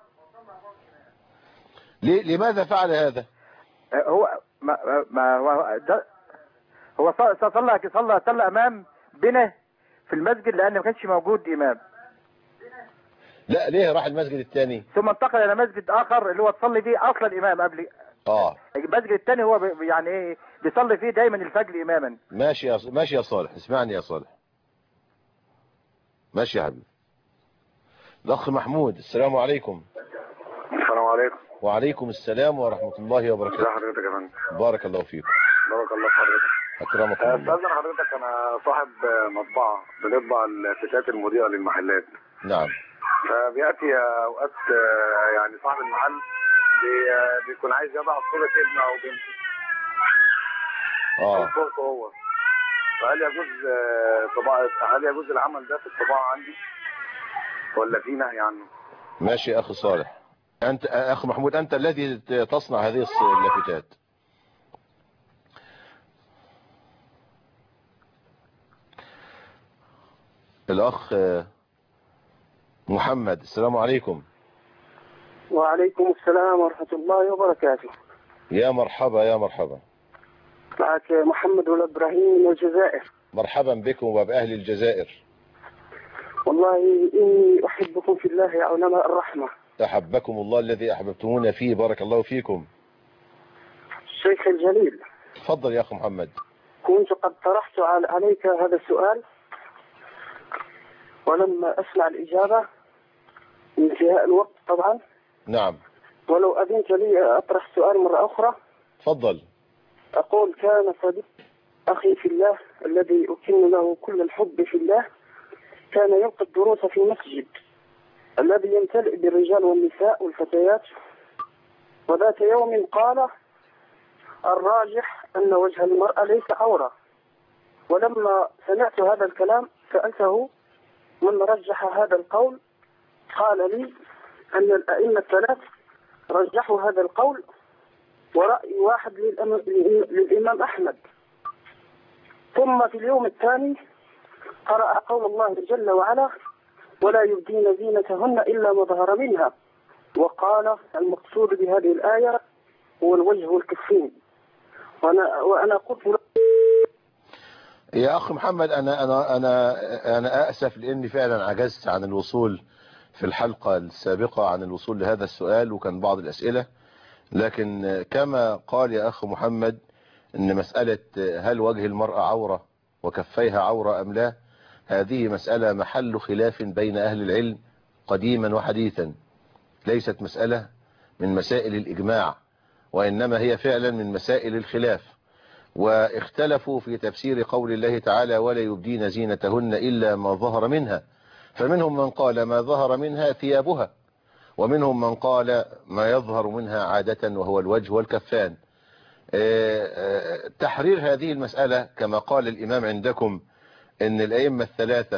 لماذا فعل هذا؟ هو ما, ما هو ده هو صلى صلى صلى صلى أمام بنا في المسجد لأن ما كانش موجود إمام. لا ليه راح المسجد الثاني؟ ثم انتقل الى مسجد اخر اللي هو تصلي فيه اصلا الامام قبل. اه المسجد الثاني هو يعني ايه بيصلي فيه دايما الفجر اماما. ماشي يا ماشي يا صالح، اسمعني يا صالح. ماشي يا حبيبي. الاخ محمود السلام عليكم. السلام عليكم. وعليكم السلام ورحمة الله وبركاته. ازي حضرتك يا فندم؟ بارك الله فيكم. بارك الله في حضرتك. اكرمك آه، الله. استاذن حضرتك، انا صاحب آه، مطبعه بنطبع التيشيرتات المضيئه للمحلات. نعم. فبياتي اوقات آه، يعني صاحب المحل بي- آه، بيكون عايز يضع صوره ابنه او بنته. اه صورته هو. فهل يجوز آه، طباعه هل يجوز العمل ده في الطباعه عندي؟ ولا في نهي عنه؟ ماشي يا اخي صالح. انت اخ محمود انت الذي تصنع هذه اللافتات. الاخ محمد، السلام عليكم. وعليكم السلام ورحمة الله وبركاته. يا مرحبا يا مرحبا. معك محمد والإبراهيم من الجزائر. مرحبا بكم وبأهل الجزائر. والله إني أحبكم في الله يا علماء الرحمة. أحبكم الله الذي أحببتمونا فيه، بارك الله فيكم. الشيخ الجليل، تفضل يا أخي محمد. كنت قد طرحت عليك هذا السؤال ولما أسمع الإجابة انتهاء الوقت طبعا. نعم. ولو أذنت لي أطرح السؤال مرة أخرى. تفضل. أقول كان صديق أخي في الله الذي أكن له كل الحب في الله كان يلقي الدروس في مسجد الذي يمتلئ بالرجال والنساء والفتيات، وذات يوم قال الراجح أن وجه المرأة ليس عورة. ولما سمعت هذا الكلام سألته من رجح هذا القول، قال لي أن الأئمة الثلاث رجحوا هذا القول ورأي واحد للإمام أحمد. ثم في اليوم الثاني قرأ قول الله جل وعلا ولا يبدين زينتهن إلا ما ظهر منها، وقال المقصود بهذه الآية هو الوجه والكفين. وأنا وأنا قلت يا أخ محمد أنا أنا أنا أنا آسف لأني فعلا عجزت عن الوصول في الحلقة السابقة عن الوصول لهذا السؤال، وكان بعض الأسئلة، لكن كما قال يا أخ محمد أن مسألة هل وجه المرأة عورة وكفيها عورة أم لا، هذه مسألة محل خلاف بين أهل العلم قديما وحديثا، ليست مسألة من مسائل الإجماع، وإنما هي فعلا من مسائل الخلاف. واختلفوا في تفسير قول الله تعالى ولا يبدين زينتهن إلا ما ظهر منها، فمنهم من قال ما ظهر منها ثيابها، ومنهم من قال ما يظهر منها عادة وهو الوجه والكفان. تحرير هذه المسألة كما قال الإمام عندكم ان الأئمة الثلاثة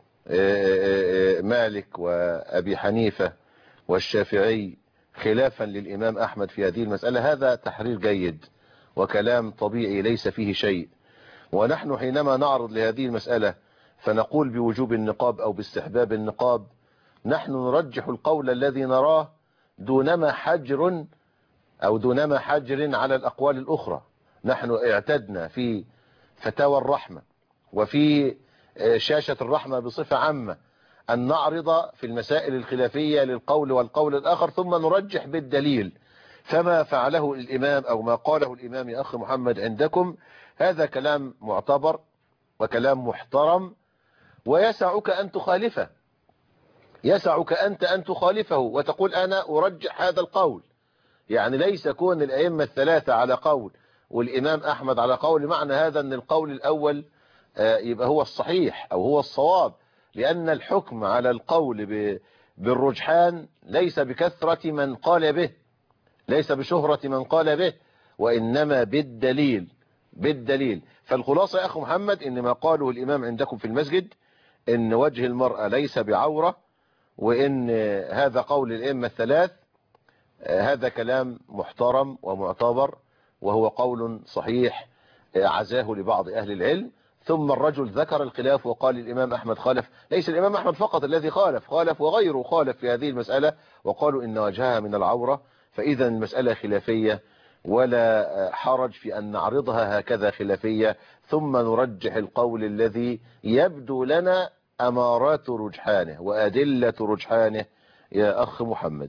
مالك وأبي حنيفة والشافعي خلافا للإمام أحمد في هذه المسألة، هذا تحرير جيد وكلام طبيعي ليس فيه شيء. ونحن حينما نعرض لهذه المسألة فنقول بوجوب النقاب أو باستحباب النقاب، نحن نرجح القول الذي نراه دونما حجر أو دونما حجر على الأقوال الأخرى. نحن اعتدنا في فتاوى الرحمة وفي شاشة الرحمة بصفة عامة أن نعرض في المسائل الخلافية للقول والقول الآخر ثم نرجح بالدليل. فما فعله الإمام أو ما قاله الإمام يا أخ محمد عندكم هذا كلام معتبر وكلام محترم، ويسعك أن تخالفه، يسعك أنت أن تخالفه وتقول أنا أرجح هذا القول. يعني ليس كون الأئمة الثلاثة على قول والإمام أحمد على قول معنى هذا أن القول الأول يبقى هو الصحيح أو هو الصواب، لأن الحكم على القول بالرجحان ليس بكثرة من قال به، ليس بشهرة من قال به، وإنما بالدليل بالدليل. فالخلاصة يا أخي محمد إن ما قاله الإمام عندكم في المسجد إن وجه المرأة ليس بعورة، وإن هذا قول الأئمة الثلاث، هذا كلام محترم ومعتبر وهو قول صحيح عزاه لبعض أهل العلم. ثم الرجل ذكر الخلاف وقال الإمام أحمد خالف، ليس الإمام أحمد فقط الذي خالف، خالف وغيره خالف في هذه المسألة وقالوا إن وجهها من العورة. فإذا المسألة خلافية ولا حرج في أن نعرضها هكذا خلافية، ثم نرجح القول الذي يبدو لنا أمارات رجحانه وأدلة رجحانه. يا أخ محمد.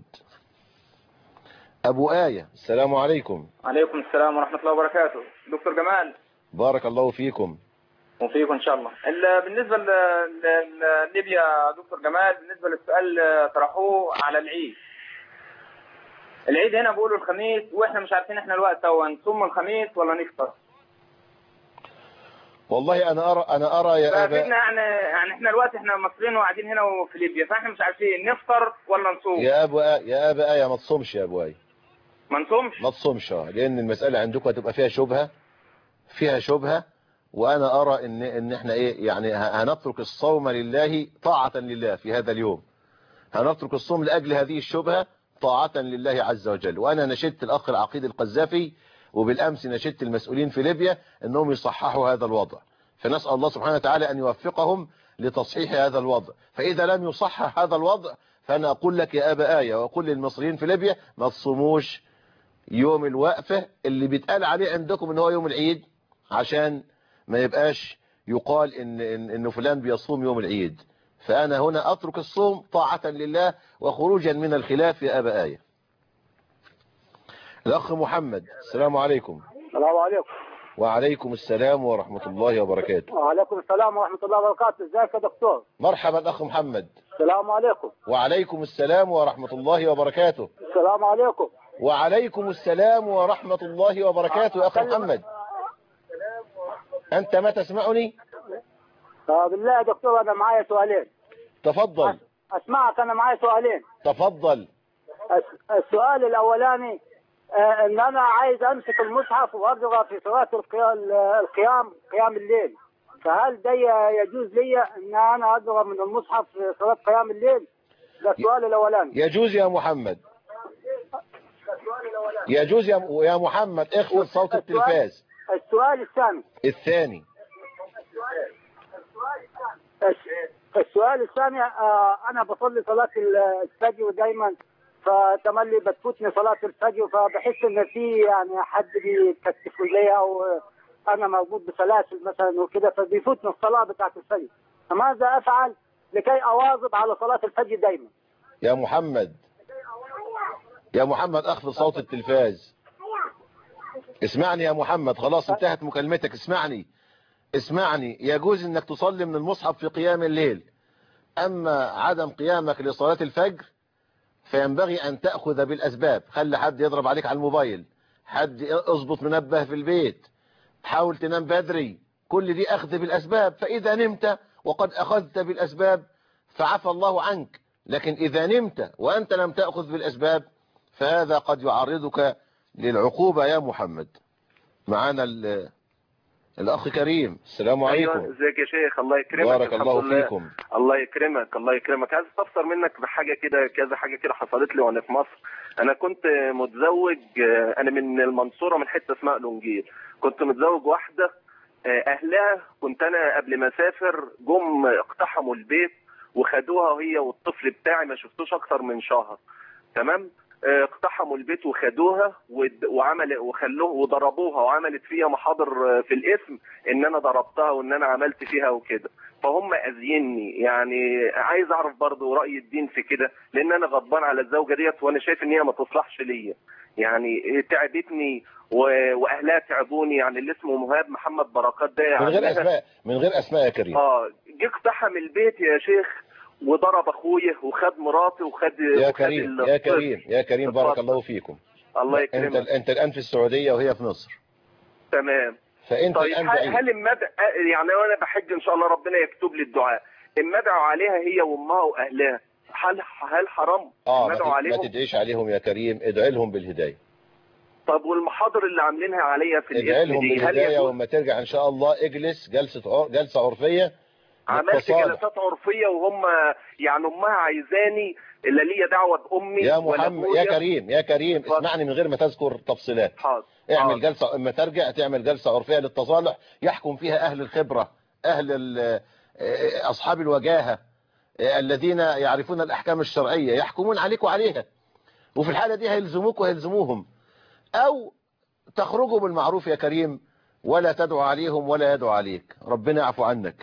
أبو آية، السلام عليكم. عليكم السلام ورحمة الله وبركاته. دكتور جمال، بارك الله فيكم. وفيكم إن شاء الله. بالنسبة لليبيا دكتور جمال، بالنسبة للسؤال طرحوه على العيد، العيد هنا بيقولوا الخميس، واحنا مش عارفين احنا الوقت هو نصوم الخميس ولا نفطر. والله انا ارى انا ارى يا ابا فبدنا يعني يعني احنا دلوقتي احنا مصريين وقاعدين هنا وفي ليبيا، فاحنا مش عارفين نفطر ولا نصوم. يا ابو يا ابا ايه ما تصومش يا ابو ايه. ما نصومش؟ ما تصومش لان المساله عندكم هتبقى فيها شبهه فيها شبهه وانا ارى ان ان احنا ايه يعني هنترك الصوم لله طاعه لله في هذا اليوم. هنترك الصوم لاجل هذه الشبهه طاعه لله عز وجل. وانا نشدت الاخ العقيد القذافي وبالامس نشدت المسؤولين في ليبيا انهم يصححوا هذا الوضع. فنسال الله سبحانه وتعالى ان يوفقهم لتصحيح هذا الوضع. فاذا لم يصحح هذا الوضع فانا اقول لك يا ابا ايه واقول للمصريين في ليبيا ما تصوموش يوم الوقفه اللي بيتقال عليه عندكم ان هو يوم العيد، عشان ما يبقاش يقال ان ان, إن فلان بيصوم يوم العيد. فانا هنا اترك الصوم طاعه لله وخروجا من الخلاف يا ابا ايه. الاخ محمد السلام عليكم. السلام عليكم. وعليكم السلام ورحمة الله وبركاته. وعليكم السلام ورحمة الله وبركاته. ازيك يا دكتور؟ مرحبا اخ محمد. السلام عليكم. وعليكم السلام ورحمة الله وبركاته. السلام عليكم. وعليكم السلام ورحمة الله وبركاته اخ محمد. انت ما تسمعني؟ آه بالله يا دكتور انا معايا سؤالين. تفضل. اسمعك انا معايا سؤالين. تفضل. السؤال الاولاني آه ان انا عايز امسك المصحف واقرا في صلاه القيام قيام الليل، فهل ده يجوز لي ان انا اقرا من المصحف في صلاه قيام الليل؟ ده السؤال الاولاني. يجوز يا محمد. يجوز يا يا محمد اخفض صوت التلفاز. السؤال الثاني. الثاني. السؤال الثاني آه انا بصلي صلاه الفجر دايما، فتملي بتفوتني صلاة الفجر، فبحس ان في يعني حد بيكتف لي او انا موجود بسلاسل مثلا وكده، فبيفوتني الصلاة بتاعت الفجر. فماذا افعل لكي اواظب على صلاة الفجر دايما؟ يا محمد يا محمد اخفض صوت التلفاز. اسمعني يا محمد، خلاص انتهت مكالمتك. اسمعني اسمعني يجوز انك تصلي من المصحف في قيام الليل، اما عدم قيامك لصلاة الفجر فينبغي أن تأخذ بالأسباب. خلي حد يضرب عليك على الموبايل، حد اضبط منبه في البيت، حاول تنام بدري، كل دي أخذ بالأسباب. فإذا نمت وقد أخذت بالأسباب فعفى الله عنك، لكن إذا نمت وأنت لم تأخذ بالأسباب فهذا قد يعرضك للعقوبة يا محمد. معنا الأخ كريم. السلام عليكم. أيوة ازيك يا شيخ؟ الله يكرمك. بارك الله فيكم. الله يكرمك الله يكرمك. عايز استفسر منك بحاجة كده، كذا حاجة كده حصلت لي وانا في مصر. انا كنت متزوج، انا من المنصورة من حتة اسمها لونجيل. كنت متزوج واحدة اهلها كنت انا قبل ما اسافر جم اقتحموا البيت وخدوها هي والطفل بتاعي، ما شفتوش اكتر من شهر. تمام. اقتحموا البيت وخدوها وعمل وخلوه وضربوها وعملت فيها محاضر في الاسم ان انا ضربتها وان انا عملت فيها وكده. فهم اذيني. يعني عايز اعرف برضو رأي الدين في كده، لان انا غضبان على الزوجة ديت وانا شايف ان هي ما تصلحش ليا. يعني تعبتني واهلها تعبوني. يعني اللي اسمه مهاب محمد بركات ده من غير اسماء من غير اسماء يا كريم. اه جه اقتحم البيت يا شيخ وضرب اخويا وخد مراتي وخد يا كريم يا كريم يا كريم بارك الله فيكم. الله يكرمك. انت انت الان في السعوديه وهي في مصر. تمام. فانت طيب الان هل, هل المدع يعني وانا بحج ان شاء الله ربنا يكتب لي الدعاء، المدعو عليها هي وامها واهلها هل هل حرام اه المدعو عليهم؟ ما تدعيش عليهم يا كريم، ادعي لهم بالهدايه. طب والمحاضر اللي عاملينها عليا في ادعي الاسم لهم دي بالهدايه، ولما ترجع ان شاء الله اجلس جلسه جلسه عرفيه. عملت جلسات عرفية وهم يعني امها عايزاني الا ليا دعوه بامي يا محمد يا كريم يا كريم اسمعني من غير ما تذكر تفصيلات. حاضر. اعمل حاضر. جلسه اما ترجع تعمل جلسه عرفيه للتصالح يحكم فيها اهل الخبره، اهل اصحاب الوجاهه الذين يعرفون الاحكام الشرعيه يحكمون عليك وعليها. وفي الحاله دي هيلزموك وهيلزموهم، او تخرجوا بالمعروف يا كريم ولا تدعو عليهم ولا يدعو عليك. ربنا يعفو عنك.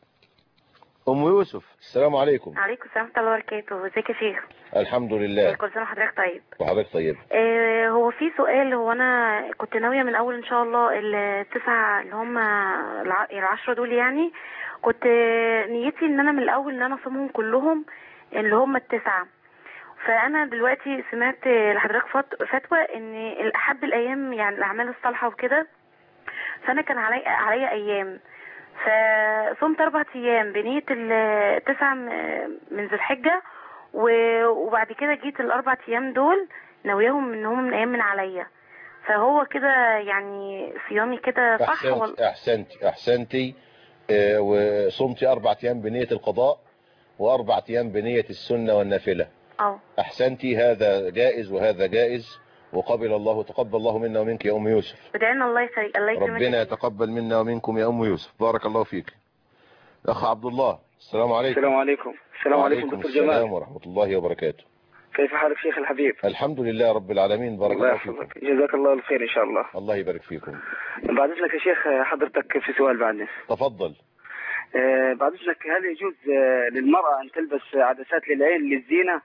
ام يوسف السلام عليكم. عليكم السلام ورحمه الله وبركاته. ازيك يا شيخ؟ الحمد لله. كل سنه وحضرتك طيب. وحضرتك طيب. آه هو في سؤال، هو انا كنت ناويه من اول ان شاء الله التسعه اللي هم العشرة دول، يعني كنت نيتي ان انا من الاول ان انا اصومهم كلهم اللي هم التسعه. فانا دلوقتي سمعت لحضرتك فتوى ان احب الايام يعني الاعمال الصالحه وكده، فانا كان علي عليا ايام، فصمت أربع أيام بنية التسعة من ذي الحجة، وبعد كده جيت الأربع أيام دول ناوياهم إنهم من أيام من عليا. فهو كده يعني صيامي كده صح؟ أحسنت ولا أحسنتي أحسنتي آه وصمتي أربع أيام بنية القضاء وأربع أيام بنية السنة والنافلة. أه أحسنتي، هذا جائز وهذا جائز، وقبل الله تقبل الله منا ومنك يا أم يوسف. بدعنا الله يسعدك. الله يكرمك. ربنا يتقبل منا ومنكم يا أم يوسف، بارك الله فيك. أخ عبد الله، السلام عليكم. السلام عليكم. السلام عليكم دكتور جمال. السلام ورحمة الله وبركاته. كيف حالك شيخ الحبيب؟ الحمد لله رب العالمين، بارك الله فيكم. جزاك الله الخير إن شاء الله. الله يبارك فيكم. بعد إذنك يا شيخ حضرتك في سؤال بعد. تفضل. آه بعد إذنك، هل يجوز آه للمرأة أن تلبس عدسات للعين للزينة؟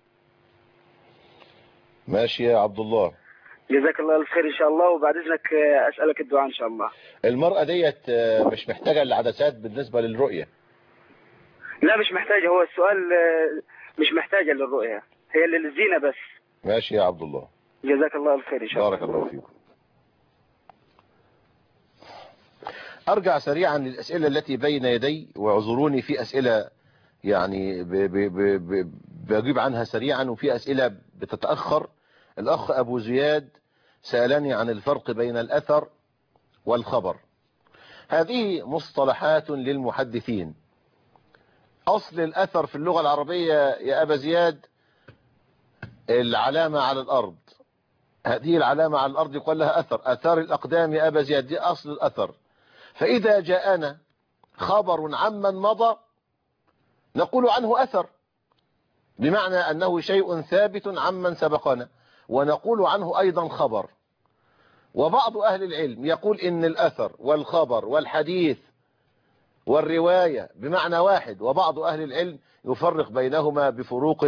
ماشي يا عبد الله. جزاك الله الخير إن شاء الله. وبعد إذنك آه أسألك الدعاء إن شاء الله. المرأة ديت آه مش محتاجة العدسات بالنسبة للرؤية؟ لا مش محتاجة، هو السؤال آه مش محتاجة للرؤية، هي للزينة بس. ماشي يا عبد الله. جزاك الله الخير إن شاء الله. بارك الله فيكم. أرجع سريعا للأسئلة التي بين يدي، واعذروني في أسئلة يعني ب ب ب ب بجيب عنها سريعا، وفي أسئلة بتتأخر. الأخ أبو زياد سألني عن الفرق بين الأثر والخبر. هذه مصطلحات للمحدثين. أصل الأثر في اللغة العربية يا أبا زياد العلامة على الأرض، هذه العلامة على الأرض يقول لها أثر، أثار الأقدام يا أبا زياد، دي أصل الأثر. فإذا جاءنا خبر عمن مضى نقول عنه أثر، بمعنى أنه شيء ثابت عمن سبقنا، ونقول عنه أيضا خبر. وبعض أهل العلم يقول إن الأثر والخبر والحديث والرواية بمعنى واحد، وبعض أهل العلم يفرق بينهما بفروق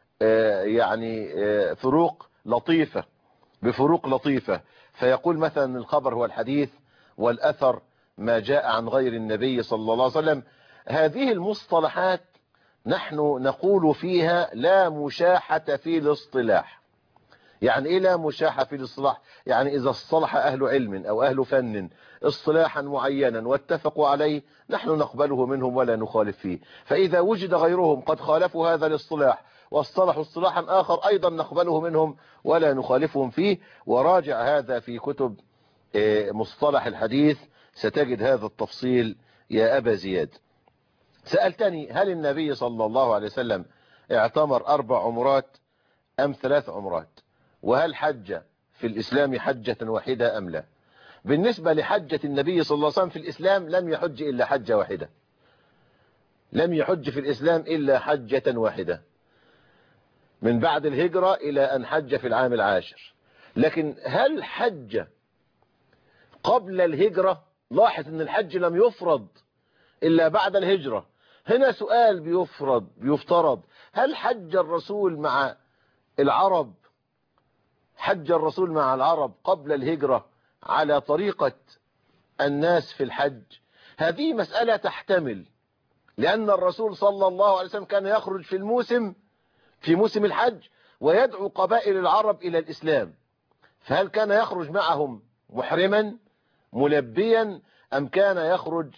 يعني فروق لطيفة بفروق لطيفة فيقول مثلا الخبر هو الحديث، والأثر ما جاء عن غير النبي صلى الله عليه وسلم. هذه المصطلحات نحن نقول فيها لا مشاحة في الاصطلاح. يعني إيه لا مشاحة في الاصطلاح؟ يعني إذا اصطلح أهل علم أو أهل فن اصطلاحا معينا واتفقوا عليه نحن نقبله منهم ولا نخالف فيه، فإذا وجد غيرهم قد خالفوا هذا الاصطلاح واصطلحوا اصطلاحا آخر أيضا نقبله منهم ولا نخالفهم فيه. وراجع هذا في كتب مصطلح الحديث ستجد هذا التفصيل يا أبا زياد. سألتني هل النبي صلى الله عليه وسلم اعتمر أربع عمرات أم ثلاث عمرات، وهل حج في الإسلام حجة واحدة أم لا؟ بالنسبة لحجة النبي صلى الله عليه وسلم في الإسلام لم يحج إلا حجة واحدة، لم يحج في الإسلام إلا حجة واحدة من بعد الهجرة إلى أن حج في العام العاشر. لكن هل حج قبل الهجرة؟ لاحظ أن الحج لم يفرض إلا بعد الهجرة. هنا سؤال بيفرض بيفترض، هل حج الرسول مع العرب حج الرسول مع العرب قبل الهجرة على طريقة الناس في الحج؟ هذه مسألة تحتمل، لأن الرسول صلى الله عليه وسلم كان يخرج في الموسم في موسم الحج ويدعو قبائل العرب إلى الإسلام، فهل كان يخرج معهم محرما ملبيا أم كان يخرج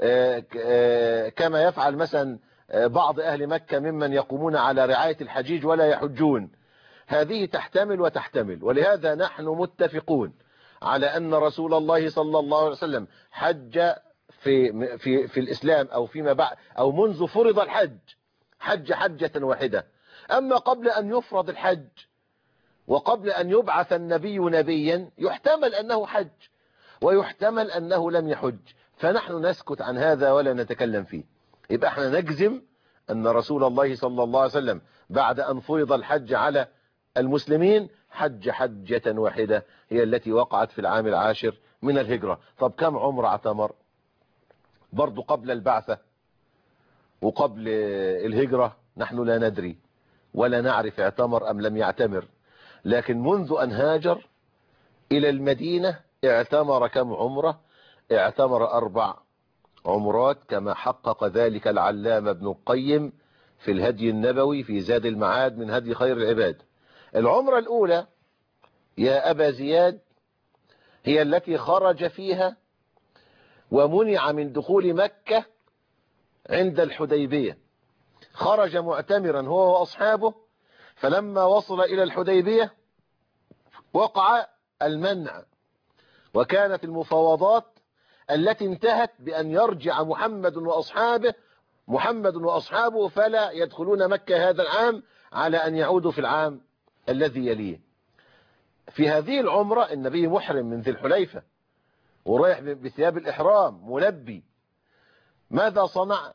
كما يفعل مثلا بعض أهل مكة ممن يقومون على رعاية الحجيج ولا يحجون؟ هذه تحتمل وتحتمل، ولهذا نحن متفقون على أن رسول الله صلى الله عليه وسلم حج في في في الإسلام أو فيما بعد أو منذ فرض الحج حج حجة واحدة. أما قبل أن يفرض الحج وقبل أن يبعث النبي نبيا يحتمل أنه حج ويحتمل أنه لم يحج، فنحن نسكت عن هذا ولا نتكلم فيه. يبقى احنا نجزم أن رسول الله صلى الله عليه وسلم بعد أن فرض الحج على المسلمين حج حجة واحدة هي التي وقعت في العام العاشر من الهجرة. طب كم عمر اعتمر؟ برضو قبل البعثة وقبل الهجرة نحن لا ندري ولا نعرف اعتمر أم لم يعتمر، لكن منذ أن هاجر إلى المدينة اعتمر كم عمره؟ اعتمر أربع عمرات كما حقق ذلك العلامة ابن القيم في الهدي النبوي في زاد المعاد من هدي خير العباد. العمرة الأولى يا أبا زياد هي التي خرج فيها ومنع من دخول مكة عند الحديبية. خرج معتمرا هو وأصحابه، فلما وصل إلى الحديبية وقع المنع، وكانت المفاوضات التي انتهت بأن يرجع محمد وأصحابه محمد وأصحابه فلا يدخلون مكة هذا العام على أن يعودوا في العام الذي يليه. في هذه العمرة النبي محرم من ذي الحليفة ورايح بثياب الإحرام ملبي. ماذا صنع؟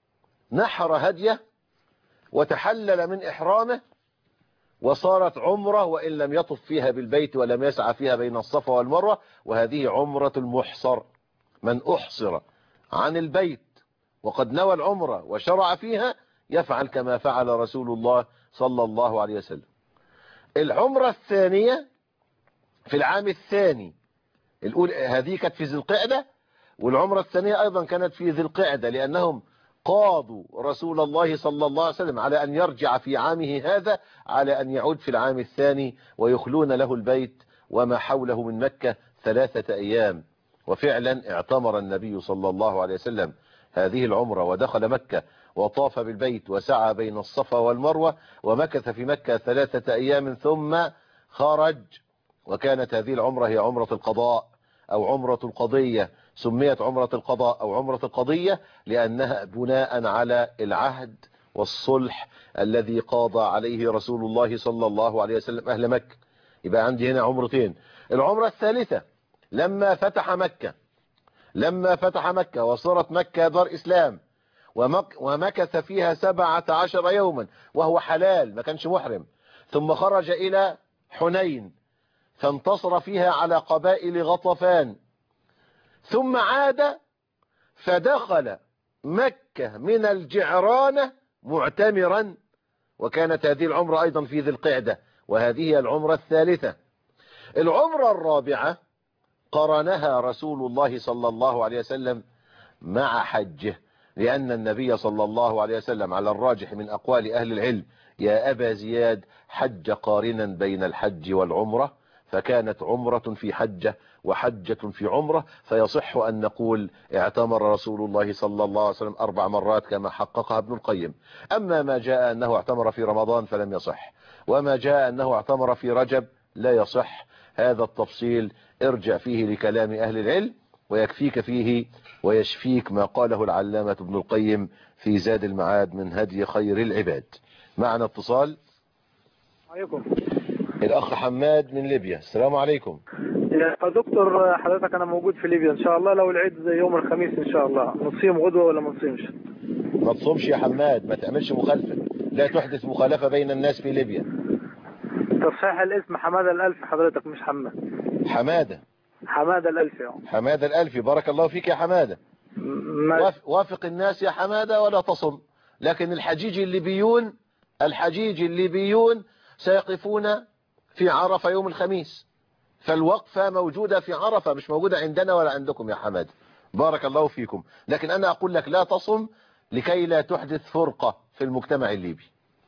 نحر هديه وتحلل من إحرامه، وصارت عمرة وإن لم يطف فيها بالبيت ولم يسعى فيها بين الصفا والمروة، وهذه عمرة المحصر. من أحصر عن البيت وقد نوى العمرة وشرع فيها يفعل كما فعل رسول الله صلى الله عليه وسلم. العمرة الثانية في العام الثاني، الأولى هذه كانت في ذي القعدة، والعمرة الثانية أيضا كانت في ذي القعدة، لأنهم قاضوا رسول الله صلى الله عليه وسلم على أن يرجع في عامه هذا على أن يعود في العام الثاني ويخلون له البيت وما حوله من مكة ثلاثة أيام. وفعلا اعتمر النبي صلى الله عليه وسلم هذه العمرة ودخل مكة وطاف بالبيت وسعى بين الصفا والمروة ومكث في مكة ثلاثة أيام ثم خرج. وكانت هذه العمرة هي عمرة القضاء أو عمرة القضية. سميت عمرة القضاء أو عمرة القضية لأنها بناء على العهد والصلح الذي قاضى عليه رسول الله صلى الله عليه وسلم أهل مكة. يبقى عندي هنا عمرتين. العمرة الثالثة لما فتح مكة لما فتح مكة وصارت مكة دار إسلام ومك ومكث فيها سبعة عشر يوما وهو حلال ما كانش محرم، ثم خرج إلى حنين فانتصر فيها على قبائل غطفان، ثم عاد فدخل مكة من الجعرانة معتمرا، وكانت هذه العمرة أيضا في ذي القعدة، وهذه هي العمرة الثالثة. العمرة الرابعة قرنها رسول الله صلى الله عليه وسلم مع حجه، لأن النبي صلى الله عليه وسلم على الراجح من أقوال أهل العلم يا أبا زياد حج قارنا بين الحج والعمرة، فكانت عمرة في حجة وحجة في عمرة، فيصح أن نقول اعتمر رسول الله صلى الله عليه وسلم أربع مرات كما حققها ابن القيم. أما ما جاء أنه اعتمر في رمضان فلم يصح، وما جاء أنه اعتمر في رجب لا يصح. هذا التفصيل ارجع فيه لكلام أهل العلم، ويكفيك فيه ويشفيك ما قاله العلامة ابن القيم في زاد المعاد من هدي خير العباد. معنا اتصال. عليكم. الأخ حماد من ليبيا. السلام عليكم. يا دكتور حضرتك أنا موجود في ليبيا إن شاء الله، لو العيد زي يوم الخميس إن شاء الله نصيم غدوة ولا ما نصيمش؟ ما تصومش يا حماد، ما تعملش مخالفة، لا تحدث مخالفة بين الناس في ليبيا. تصحيح الاسم حمادة الألفي حضرتك مش حماد. حمادة حمادة الألفي. حمادة الألفي. بارك الله فيك يا حمادة. وافق الناس يا حمادة ولا تصم. لكن الحجيج الليبيون الحجيج الليبيون سيقفون في عرفة يوم الخميس، فالوقفة موجودة في عرفة مش موجودة عندنا ولا عندكم يا حماد. بارك الله فيكم. لكن أنا أقول لك لا تصم لكي لا تحدث فرقة في المجتمع الليبي.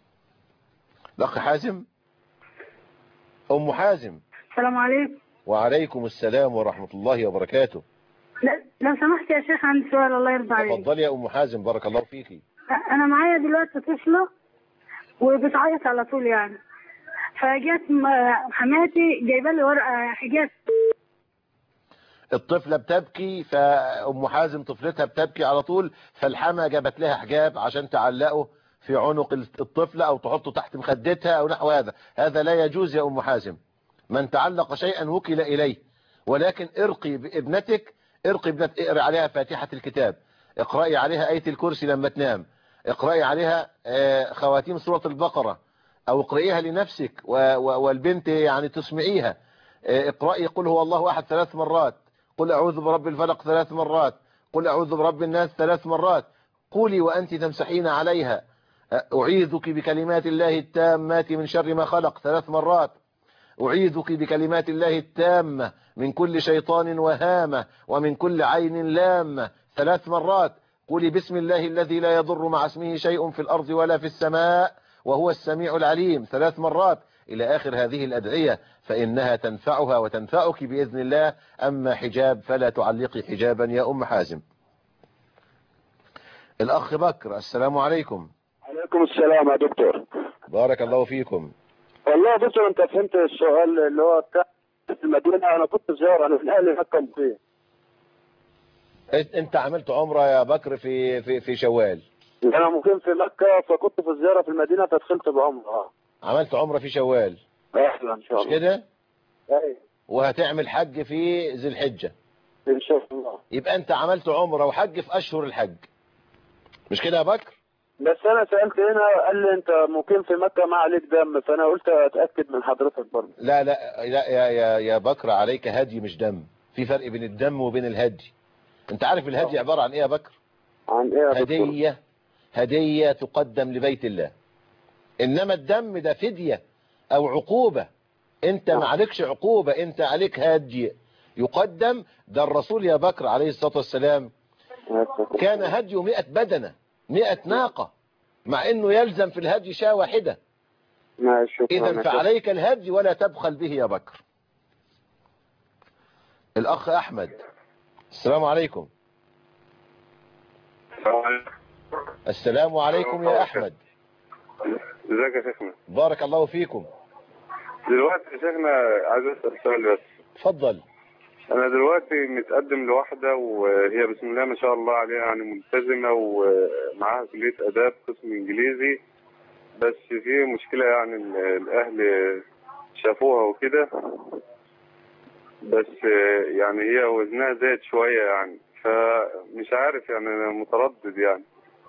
الأخ حازم. أم حازم. السلام عليكم. وعليكم السلام ورحمة الله وبركاته. لا لو سمحت يا شيخ عندي سؤال الله يرضى عليك. اتفضلي يا أم حازم بارك الله فيكي. أنا معايا دلوقتي طفلة وبتعيط على طول يعني، فجت حماتي جايبه لي ورقة حجاب. الطفلة بتبكي، فأم حازم طفلتها بتبكي على طول، فالحما جابت لها حجاب عشان تعلقه في عنق الطفلة أو تحطه تحت مخدتها أو نحو هذا. هذا لا يجوز يا أم حازم. من تعلق شيئا وكل إليه. ولكن ارقي بابنتك، ارقي ابنت اقرأي عليها فاتحة الكتاب، اقرأي عليها آية الكرسي لما تنام، اقرأي عليها خواتيم سورة البقرة، أو اقرأيها لنفسك والبنت يعني تسمعيها. اقرأي قل هو الله أحد ثلاث مرات، قل أعوذ برب الفلق ثلاث مرات، قل أعوذ برب الناس ثلاث مرات، قولي وأنت تمسحين عليها أعيذك بكلمات الله التامات من شر ما خلق ثلاث مرات، أعيذك بكلمات الله التامة من كل شيطان وهامة ومن كل عين لامة ثلاث مرات، قولي بسم الله الذي لا يضر مع اسمه شيء في الأرض ولا في السماء وهو السميع العليم ثلاث مرات إلى آخر هذه الأدعية، فإنها تنفعها وتنفعك بإذن الله. أما حجاب فلا تعلقي حجابا يا أم حازم. الأخ بكر، السلام عليكم. عليكم السلام يا دكتور. بارك الله فيكم. والله يا دكتور انت فهمت السؤال اللي هو بتاع المدينه. انا كنت زياره، انا من اهل مكه فيه. انت عملت عمره يا بكر في في في شوال؟ انا مقيم في مكه، فكنت في الزياره في المدينه فدخلت بعمره. عملت عمره في شوال اهلا ان شاء الله. مش كده؟ ايوه. وهتعمل حج في ذي الحجه ان شاء الله. يبقى انت عملت عمره وحج في اشهر الحج، مش كده يا بكر؟ بس انا سالت هنا قال لي انت مقيم في مكه ما عليك دم، فانا قلت اتاكد من حضرتك برضه. لا لا لا يا يا يا بكر، عليك هدي مش دم. في فرق بين الدم وبين الهدي. انت عارف الهدي عباره عن ايه يا بكر؟ عن ايه يا دكتور؟ هديه هديه تقدم لبيت الله. انما الدم ده فديه او عقوبه. انت ما عليكش عقوبه، انت عليك هدي يقدم. ده الرسول يا بكر عليه الصلاه والسلام كان هديه مئة بدنه، مئة ناقه، مع انه يلزم في الهدي شاة واحده. اذا فعليك الهدي ولا تبخل به يا بكر. الاخ احمد، السلام عليكم. السلام عليكم يا احمد. ازيك يا شيخنا؟ بارك الله فيكم. دلوقتي يا شيخنا عايز اسال سؤال بس. اتفضل. انا دلوقتي متقدم لواحده وهي بسم الله ما شاء الله عليها يعني ملتزمه ومعاها كليه اداب قسم انجليزي، بس في مشكله يعني الاهل شافوها وكده، بس يعني هي وزنها زاد شويه يعني، فمش عارف يعني انا متردد يعني.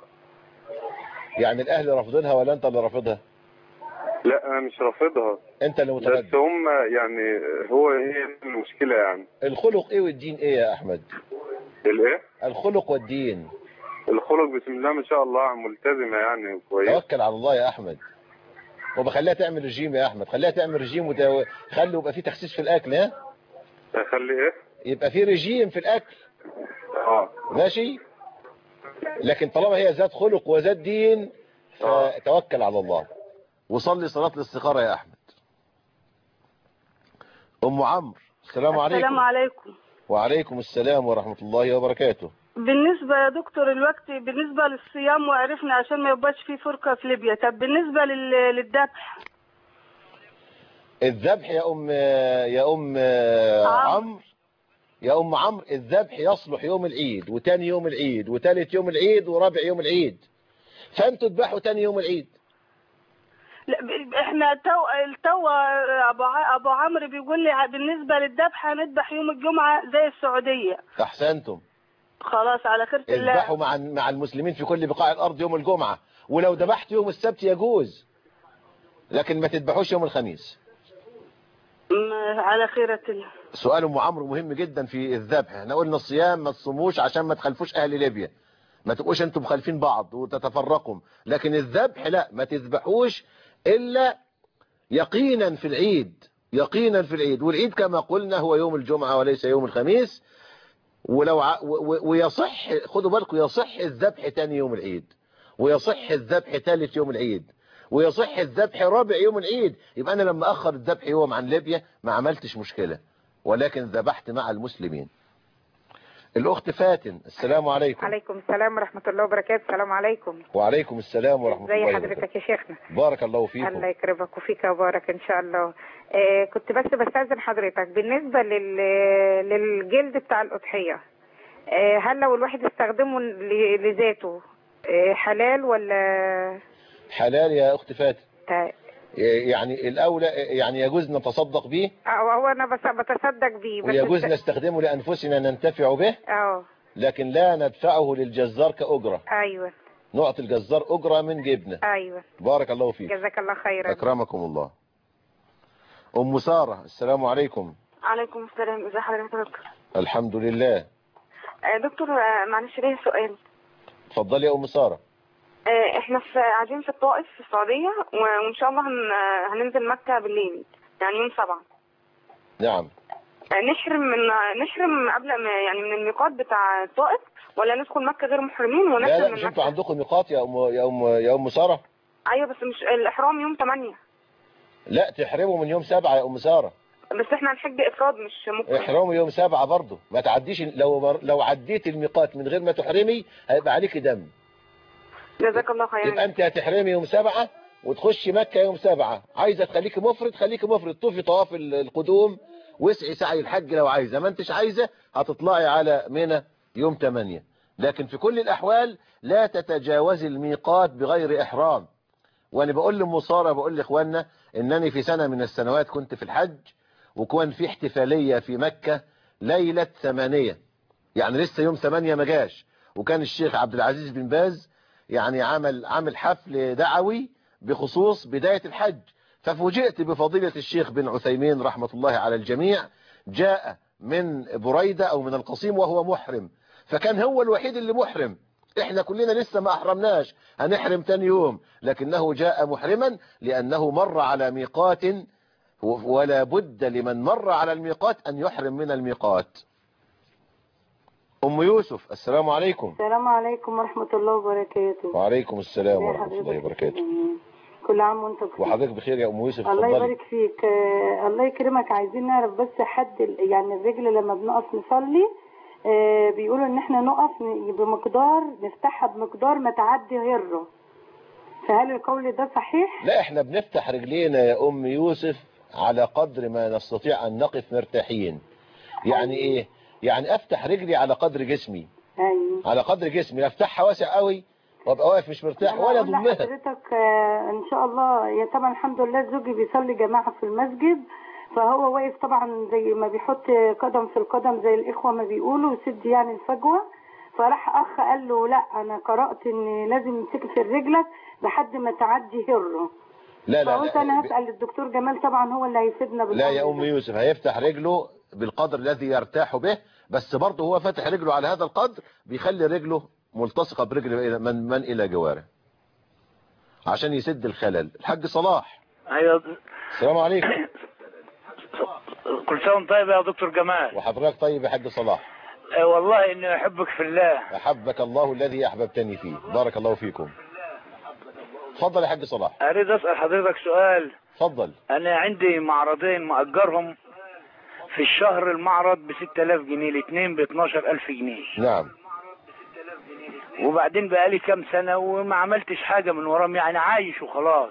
يعني الاهل رافضينها ولا انت اللي رافضها؟ لا انا مش رافضها، انت اللي متردد. بس هم يعني هو هي المشكله يعني. الخلق ايه والدين ايه يا احمد؟ الايه؟ الخلق والدين. الخلق بسم الله ما شاء الله ملتزمه يعني كويس. توكل على الله يا احمد، وبخليها تعمل رجيم يا احمد، خليها تعمل رجيم وخلي يبقى في تخسيس في الاكل. ها اخلي ايه؟ يبقى في رجيم في الاكل. اه ماشي. لكن طالما هي ذات خلق وذات دين فتوكل على الله وصلي صلاة الاستخارة يا احمد. ام عمرو، السلام عليكم. السلام عليكم. وعليكم السلام ورحمة الله وبركاته. بالنسبة يا دكتور الوقت بالنسبة للصيام وعرفنا عشان ما يبقاش في فرقة في ليبيا، طب بالنسبة للذبح؟ الذبح يا ام يا ام عمرو يا ام عمرو الذبح يصلح يوم العيد وتاني يوم العيد وتالت يوم العيد ورابع يوم العيد، فانتوا تذبحوا تاني يوم العيد. لا احنا تو التو ابو ابو عمرو بيقول لي بالنسبه للذبح هنذبح يوم الجمعه زي السعوديه. احسنتم. خلاص على خيرة الله. اذبحوا مع مع المسلمين في كل بقاع الارض يوم الجمعه، ولو ذبحت يوم السبت يجوز، لكن ما تذبحوش يوم الخميس. على خيرة الله. سؤال ام عمرو مهم جدا في الذبح. احنا قلنا الصيام ما تصوموش عشان ما تخالفوش اهل ليبيا، ما تبقوش انتم مخالفين بعض وتتفرقوا، لكن الذبح لا، ما تذبحوش الا يقينا في العيد، يقينا في العيد، والعيد كما قلنا هو يوم الجمعة وليس يوم الخميس. ولو ع... و... ويصح، خدوا بالكم، يصح الذبح تاني يوم العيد، ويصح الذبح ثالث يوم العيد، ويصح الذبح رابع يوم العيد. يبقى انا لما اخر الذبح يوم عن ليبيا ما عملتش مشكلة، ولكن ذبحت مع المسلمين. الأخت فاتن، السلام عليكم. عليكم السلام ورحمة الله وبركاته. السلام عليكم. وعليكم السلام ورحمة الله وبركاته. وبركاته. زي حضرتك يا شيخنا. بارك الله فيكم. الله يكرمك وفيك وبارك إن شاء الله. آه كنت بس بستأذن حضرتك بالنسبة لل... للجلد بتاع الأضحية، آه هل لو الواحد استخدمه ل... لذاته آه حلال ولا؟ حلال يا أخت فاتن. طيب. يعني الأولى يعني يجوز نتصدق به؟ اه هو أنا بس بتصدق به، ويجوز نستخدمه لأنفسنا ننتفع به؟ اه لكن لا ندفعه للجزار كأجرة. ايوه. نعطي الجزار أجرة من جبنه. ايوه. بارك الله فيك. جزاك الله خيرا. أكرمكم الله. أم سارة، السلام عليكم. عليكم السلام. ازي حضرتك يا دكتور؟ الحمد لله. آه دكتور آه معلش ليا سؤال. اتفضلي يا أم سارة. آه احنا في قاعدين في الطائف في السعودية، وان شاء الله هن... هننزل مكة بالليل يعني يوم سبعة. نعم. نحرم من نحرم قبل ما يعني من الميقات بتاع الطائف، ولا ندخل مكة غير محرمين ونحرم لا لا من مش مكة؟ انتوا عندكم ميقات يا ام يا ام يا ام ساره؟ ايوه بس مش الاحرام يوم تمانية. لا تحرمه من يوم سبعة يا ام ساره. بس احنا هنحج افراد مش ممكن. احرمه يوم سبعة برضه، ما تعديش. لو لو عديت الميقات من غير ما تحرمي هيبقى عليك دم. جزاك الله خيرا. يبقى انت هتحرمي يوم سبعة وتخشي مكة يوم سبعة. عايزة تخليكي مفرد خليكي مفرد، طوفي طواف القدوم واسعي سعي الحج لو عايزة. ما انتش عايزة هتطلعي على منى يوم تمانية. لكن في كل الأحوال لا تتجاوزي الميقات بغير إحرام. وانا بقول لأم سارة، بقول لإخواننا انني في سنة من السنوات كنت في الحج وكان في احتفالية في مكة ليلة ثمانية، يعني لسه يوم ثمانية ما جاش، وكان الشيخ عبد العزيز بن باز يعني عمل عمل حفل دعوي بخصوص بداية الحج. ففوجئت بفضيلة الشيخ بن عثيمين رحمة الله على الجميع، جاء من بريدة أو من القصيم وهو محرم، فكان هو الوحيد اللي محرم. احنا كلنا لسه ما احرمناش، هنحرم تاني يوم، لكنه جاء محرما لأنه مر على ميقات، ولا بد لمن مر على الميقات أن يحرم من الميقات. أم يوسف السلام عليكم. السلام عليكم ورحمة الله وبركاته. وعليكم السلام ورحمة الله وبركاته. كل عام وانت بخير. وحضرتك بخير يا أم يوسف. الله تفضلي. يبارك فيك. آه الله يكرمك. عايزين نعرف بس حد يعني الرجل لما بنقف نصلي آه بيقولوا ان احنا نقف بمقدار نفتحها بمقدار ما تعدي هره، فهل القول ده صحيح؟ لا احنا بنفتح رجلينا يا أم يوسف على قدر ما نستطيع أن نقف مرتاحين. يعني ايه؟ يعني افتح رجلي على قدر جسمي. ايوه على قدر جسمي، افتحها واسع قوي وابقى واقف مش مرتاح ولا اضمها. حضرتك آه ان شاء الله يا طبعا الحمد لله زوجي بيصلي جماعه في المسجد، فهو واقف طبعا زي ما بيحط قدم في القدم زي الاخوه ما بيقولوا وسد يعني الفجوه. فراح اخ قال له لا انا قرات ان لازم تكسر رجلك لحد ما تعدي هره. لا لا فقلت لا انا هسال الدكتور جمال طبعا هو اللي هيفيدنا. لا يا أم يوسف، هيفتح رجله بالقدر الذي يرتاح به، بس برضه هو فاتح رجله على هذا القدر بيخلي رجله ملتصقة برجل من, من إلى جواره عشان يسد الخلل. الحاج صلاح. ايوه السلام عليكم. كل سنه وانت طيب يا دكتور جمال. وحضرتك طيب يا حاج صلاح. أه والله اني احبك في الله. احبك الله الذي احببتني فيه. بارك الله فيكم. اتفضل يا حاج صلاح. اريد اسال حضرتك سؤال. اتفضل. انا عندي معرضين مأجرهم في الشهر، المعرض ب ستة آلاف جنيه، الاثنين ب اتناشر ألف جنيه. نعم. وبعدين بقالي كام سنه وما عملتش حاجه من وراهم، يعني عايش وخلاص.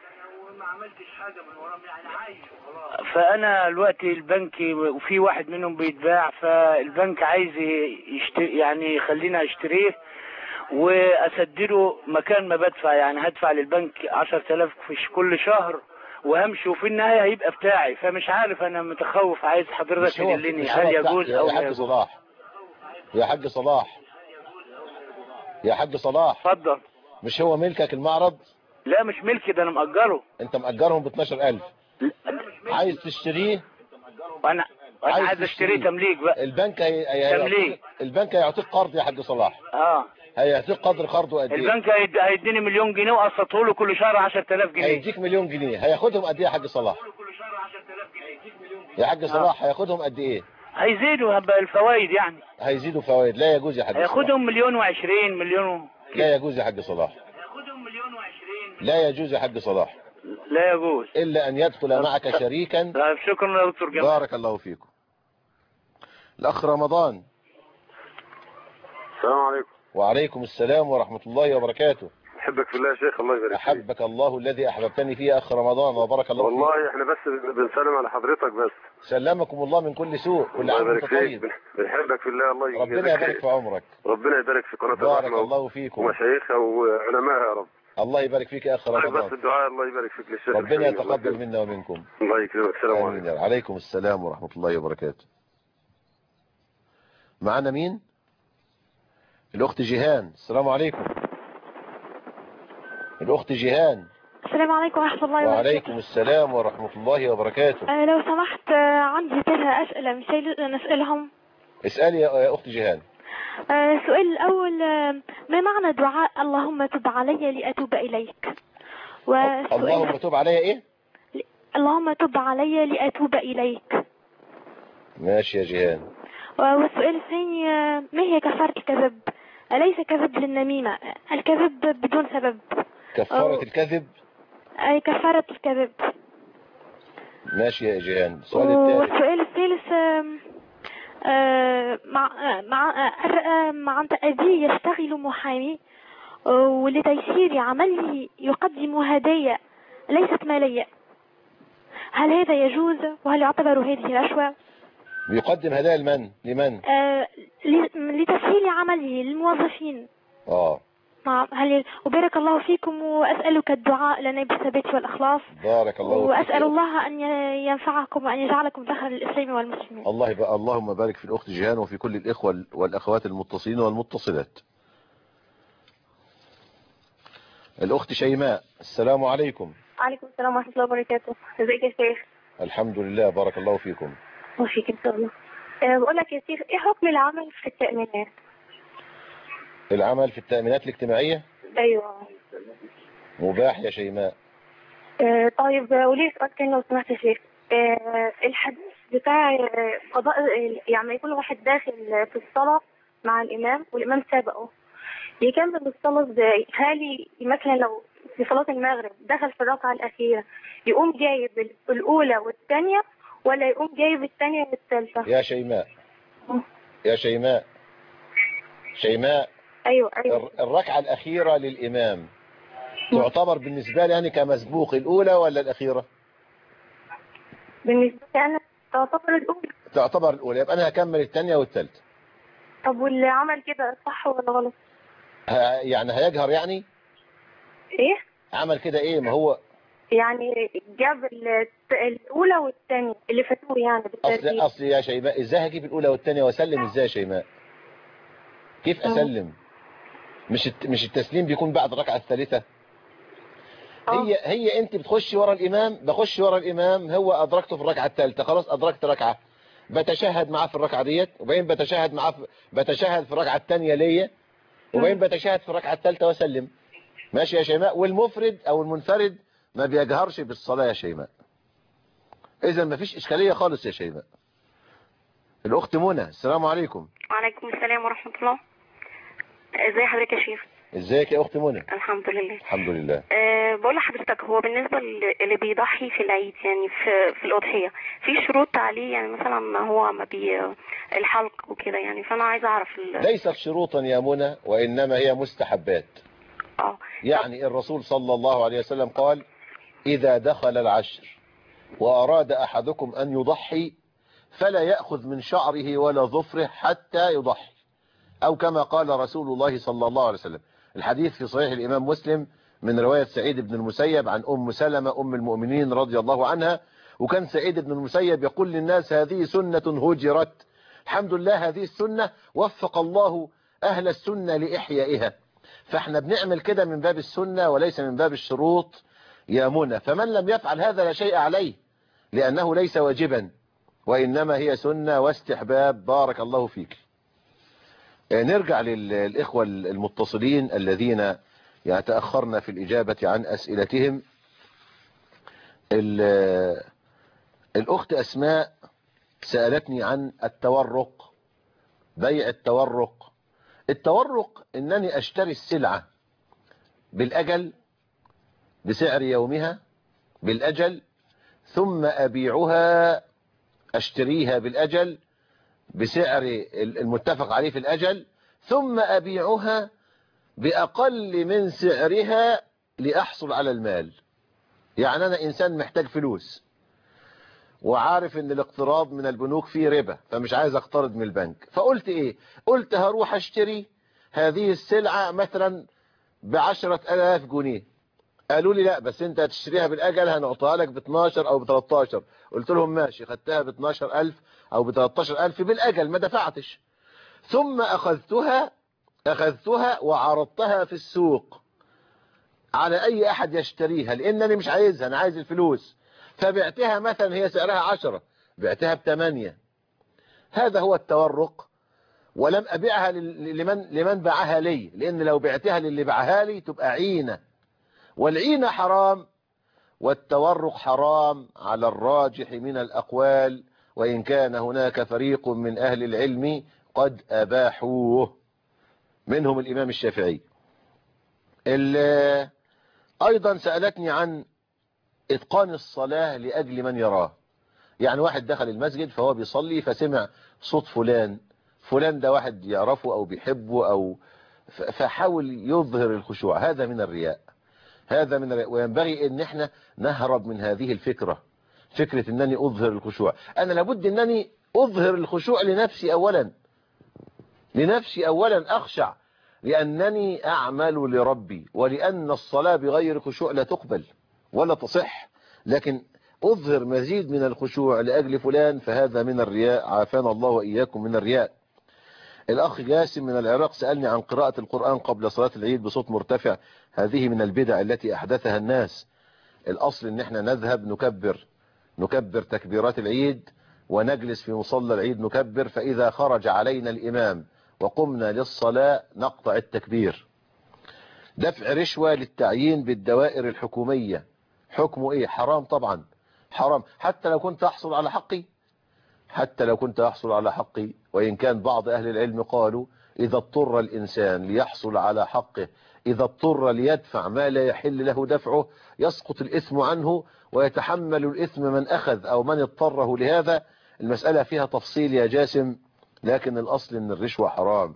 فانا دلوقتي البنك وفي واحد منهم بيتباع، فالبنك عايز يشتري يعني يخلينا اشتريه واسدده مكان ما بدفع، يعني هدفع للبنك عشرة آلاف في كل شهر وهمشي وفي النهايه هيبقى بتاعي. فمش عارف انا متخوف، عايز حضرتك تدلني هل يجوز او لا يا حاج صلاح. يا حاج صلاح يا حاج صلاح اتفضل. مش هو ملكك المعرض؟ لا مش ملكي، ده انا مأجره. انت مأجرهم ب اتناشر ألف. عايز تشتريه؟ وانا انا عايز, عايز اشتريه تمليك بقى. البنك هي... هي... تمليك. البنك هيعطيك قرض يا حاج صلاح. اه هيعطيك قدر قرضه قد ايه؟ البنك هيديني مليون جنيه وقسطه له كل شهر عشرة آلاف جنيه. هيديك مليون جنيه. هياخدهم قد ايه يا حاج صلاح؟ يا حاج صلاح هياخدهم قد ايه؟ هيزيدوا الفوائد يعني. هيزيدوا فوائد. لا يجوز يا حاج صلاح. هياخدهم مليون وعشرين مليون. لا يجوز يا حاج صلاح. لا يجوز يا حاج صلاح. لا يجوز إلا أن يدخل معك شريكا. طيب شكرا يا دكتور جمال. بارك الله فيكم. الأخ رمضان. السلام عليكم. وعليكم السلام ورحمة الله وبركاته. أحبك في الله يا شيخ. الله يبارك فيك. أحبك الله الذي أحببتني فيه أخ رمضان وبارك الله فيك. والله احنا بس بنسلم على حضرتك بس. سلمكم الله من كل سوء. كل عام وانت طيب. بنحبك في الله. الله يجزيك. ربنا يبارك في عمرك. ربنا يبارك في قناة الرحمة. بارك الله فيكم. ومشايخها وعلمائها يا رب. الله يبارك فيك يا أخ رمضان. بس الدعاء. الله يبارك فيك للشيخ. ربنا يتقبل منا ومنكم. الله يكرمك. السلام عليكم. عليكم السلام ورحمة الله وبركاته. معنا مين؟ الأخت جيهان. السلام عليكم. الأخت جيهان. السلام عليكم ورحمة الله وبركاته. وعليكم السلام ورحمة الله وبركاته. أه لو سمحت آه عندي ثلاث أسئلة مش نسألهم. اسألي يا أخت جيهان. أه السؤال الأول آه ما معنى دعاء اللهم تب علي لأتوب إليك؟ اللهم تب علي إيه؟ اللهم تب علي لأتوب إليك. ماشي يا جيهان. والسؤال الثاني آه ما هي كفارة الكذب؟ أليس كذب للنميمة الكذب بدون سبب؟ كفارة أو- الكذب. أي كفارة الكذب. ماشي يا جيهان. السؤال الثالث. والسؤال الثالث آم، آه، مع آه، مع آه، آه، مع أنت أبي يشتغل محامي، آه، ولتيسير عمله يقدم هدايا ليست مالية، هل هذا يجوز وهل يعتبر هذه رشوة؟ بيقدم هدايا لمن؟ لمن؟ آه، ل- لتسهيل عمله للموظفين. اه نعم. هل وبارك الله فيكم، وأسألك الدعاء لنا بالثبات والإخلاص، بارك الله فيك. وأسأل الله أن ي- ينفعكم وأن يجعلكم ذخرا للإسلام والمسلمين. الله يبقى اللهم بارك في الأخت جيهان وفي كل الإخوة والأخوات المتصلين والمتصلات. الأخت شيماء، السلام عليكم. وعليكم السلام ورحمة الله وبركاته. ازيك يا شيخ؟ الحمد لله، بارك الله فيكم. وفيك ان شاء الله. أه بقول لك يا شيخ، ايه حكم العمل في التأمينات؟ العمل في التأمينات الاجتماعية ايوه. مباح يا شيماء. أه طيب، وليه سؤال تاني لو سمحت يا شيخ؟ أه الحديث بتاع آه، قضاء، يعني يكون واحد داخل في الصلاة مع الإمام والإمام سابقه، يكمل الصلاة ازاي؟ هل مثلا لو في صلاة المغرب دخل في الركعة الأخيرة يقوم جايب الأولى والثانية، ولا يقوم جايب الثانية والثالثة؟ يا شيماء يا شيماء شيماء ايوه ايوه. الركعة الأخيرة للإمام تعتبر بالنسبة لي يعني كمسبوق الأولى ولا الأخيرة؟ بالنسبة لي أنا تعتبر الأولى. تعتبر الأولى، يبقى أنا هكمل الثانية والثالثة. طب واللي عمل كده صح ولا غلط؟ ه- يعني هيجهر يعني؟ ايه؟ عمل كده ايه؟ ما هو يعني جاب ال- الأولى والثانية اللي فاتوه يعني اصل بالترتيب. اصل يا شيماء، ازاي هجيب الاولى والثانيه واسلم ازاي يا شيماء؟ كيف اسلم؟ مش الت- مش التسليم بيكون بعد الركعه الثالثه؟ هي هي انت بتخشي ورا الامام، بخش ورا الامام، هو ادركته في الركعه الثالثه، خلاص ادركت ركعه، بتشهد معاه في الركعه ديت، وبعدين بتشهد معاه في بتشهد في الركعه الثانيه ليا، وبعدين بتشهد في الركعه الثالثه واسلم. ماشي يا شيماء. والمفرد او المنفرد ما بيجهرش بالصلاه يا شيماء. اذا ما فيش اشكاليه خالص يا شيماء. الاخت منى، السلام عليكم. وعليكم السلام ورحمة الله. ازي حضرتك يا شيخ؟ ازيك يا اخت منى؟ الحمد لله. الحمد لله. أه بقول لحضرتك، هو بالنسبة اللي بيضحي في العيد يعني في في الأضحية، في شروط عليه يعني مثلا ما هو ما بي الحلق وكده يعني، فأنا عايزة أعرف ال... ليست شروطا يا منى، وإنما هي مستحبات. اه يعني الرسول صلى الله عليه وسلم قال: إذا دخل العشر وأراد أحدكم أن يضحي فلا يأخذ من شعره ولا ظفره حتى يضحي، أو كما قال رسول الله صلى الله عليه وسلم. الحديث في صحيح الإمام مسلم من رواية سعيد بن المسيب عن أم سلمة أم المؤمنين رضي الله عنها. وكان سعيد بن المسيب يقول للناس: هذه سنة هجرت، الحمد لله هذه السنة وفق الله أهل السنة لإحيائها. فاحنا بنعمل كده من باب السنة وليس من باب الشروط يا منى. فمن لم يفعل هذا لا شيء عليه، لأنه ليس واجبا، وإنما هي سنة واستحباب. بارك الله فيك. نرجع للإخوة المتصلين الذين يتأخرنا في الإجابة عن أسئلتهم. الأخت أسماء سألتني عن التورق، بيع التورق. التورق إنني أشتري السلعة بالأجل بسعر يومها بالأجل، ثم أبيعها، أشتريها بالأجل بسعر المتفق عليه في الأجل، ثم أبيعها بأقل من سعرها لأحصل على المال. يعني أنا إنسان محتاج فلوس وعارف ان الاقتراض من البنوك فيه ربا، فمش عايز اقترض من البنك، فقلت ايه؟ قلت هروح اشتري هذه السلعة مثلا بعشرة الاف جنيه. قالوا لي لا، بس انت هتشتريها بالاجل هنعطيها لك ب اتناشر او ب تلتاشر. قلت لهم ماشي، خدتها ب اتناشر الف او ب تلتاشر الف بالاجل، ما دفعتش. ثم اخذتها اخذتها وعرضتها في السوق على اي احد يشتريها، لانني مش عايزها، انا عايز الفلوس. فبعتها مثلا هي سعرها عشرة، بعتها بثمانية. هذا هو التورق. ولم أبيعها لمن لمن باعها لي، لأن لو بعتها للي باعها لي تبقى عينة، والعينة حرام، والتورق حرام على الراجح من الأقوال، وإن كان هناك فريق من أهل العلم قد أباحوه، منهم الإمام الشافعي. أيضا سألتني عن إتقان الصلاة لأجل من يراه. يعني واحد دخل المسجد فهو بيصلي فسمع صوت فلان، فلان ده واحد يعرفه أو بيحبه، أو فحاول يظهر الخشوع. هذا من الرياء، هذا من الرياء. وينبغي ان احنا نهرب من هذه الفكرة، فكرة انني اظهر الخشوع. انا لابد انني اظهر الخشوع لنفسي اولا، لنفسي اولا اخشع، لانني اعمل لربي، ولان الصلاة بغير خشوع لا تقبل ولا تصح. لكن اظهر مزيد من الخشوع لاجل فلان، فهذا من الرياء. عافانا الله واياكم من الرياء. الأخ جاسم من العراق سألني عن قراءة القرآن قبل صلاة العيد بصوت مرتفع. هذه من البدع التي أحدثها الناس. الأصل إن احنا نذهب نكبر نكبر تكبيرات العيد، ونجلس في مصلى العيد نكبر، فإذا خرج علينا الإمام وقمنا للصلاة نقطع التكبير. دفع رشوة للتعيين بالدوائر الحكومية حكمه إيه؟ حرام طبعا، حرام. حتى لو كنت أحصل على حقي، حتى لو كنت أحصل على حقي وإن كان بعض أهل العلم قالوا إذا اضطر الإنسان ليحصل على حقه، إذا اضطر ليدفع ما لا يحل له دفعه، يسقط الإثم عنه ويتحمل الإثم من أخذ أو من اضطره لهذا. المسألة فيها تفصيل يا جاسم، لكن الأصل أن الرشوة حرام.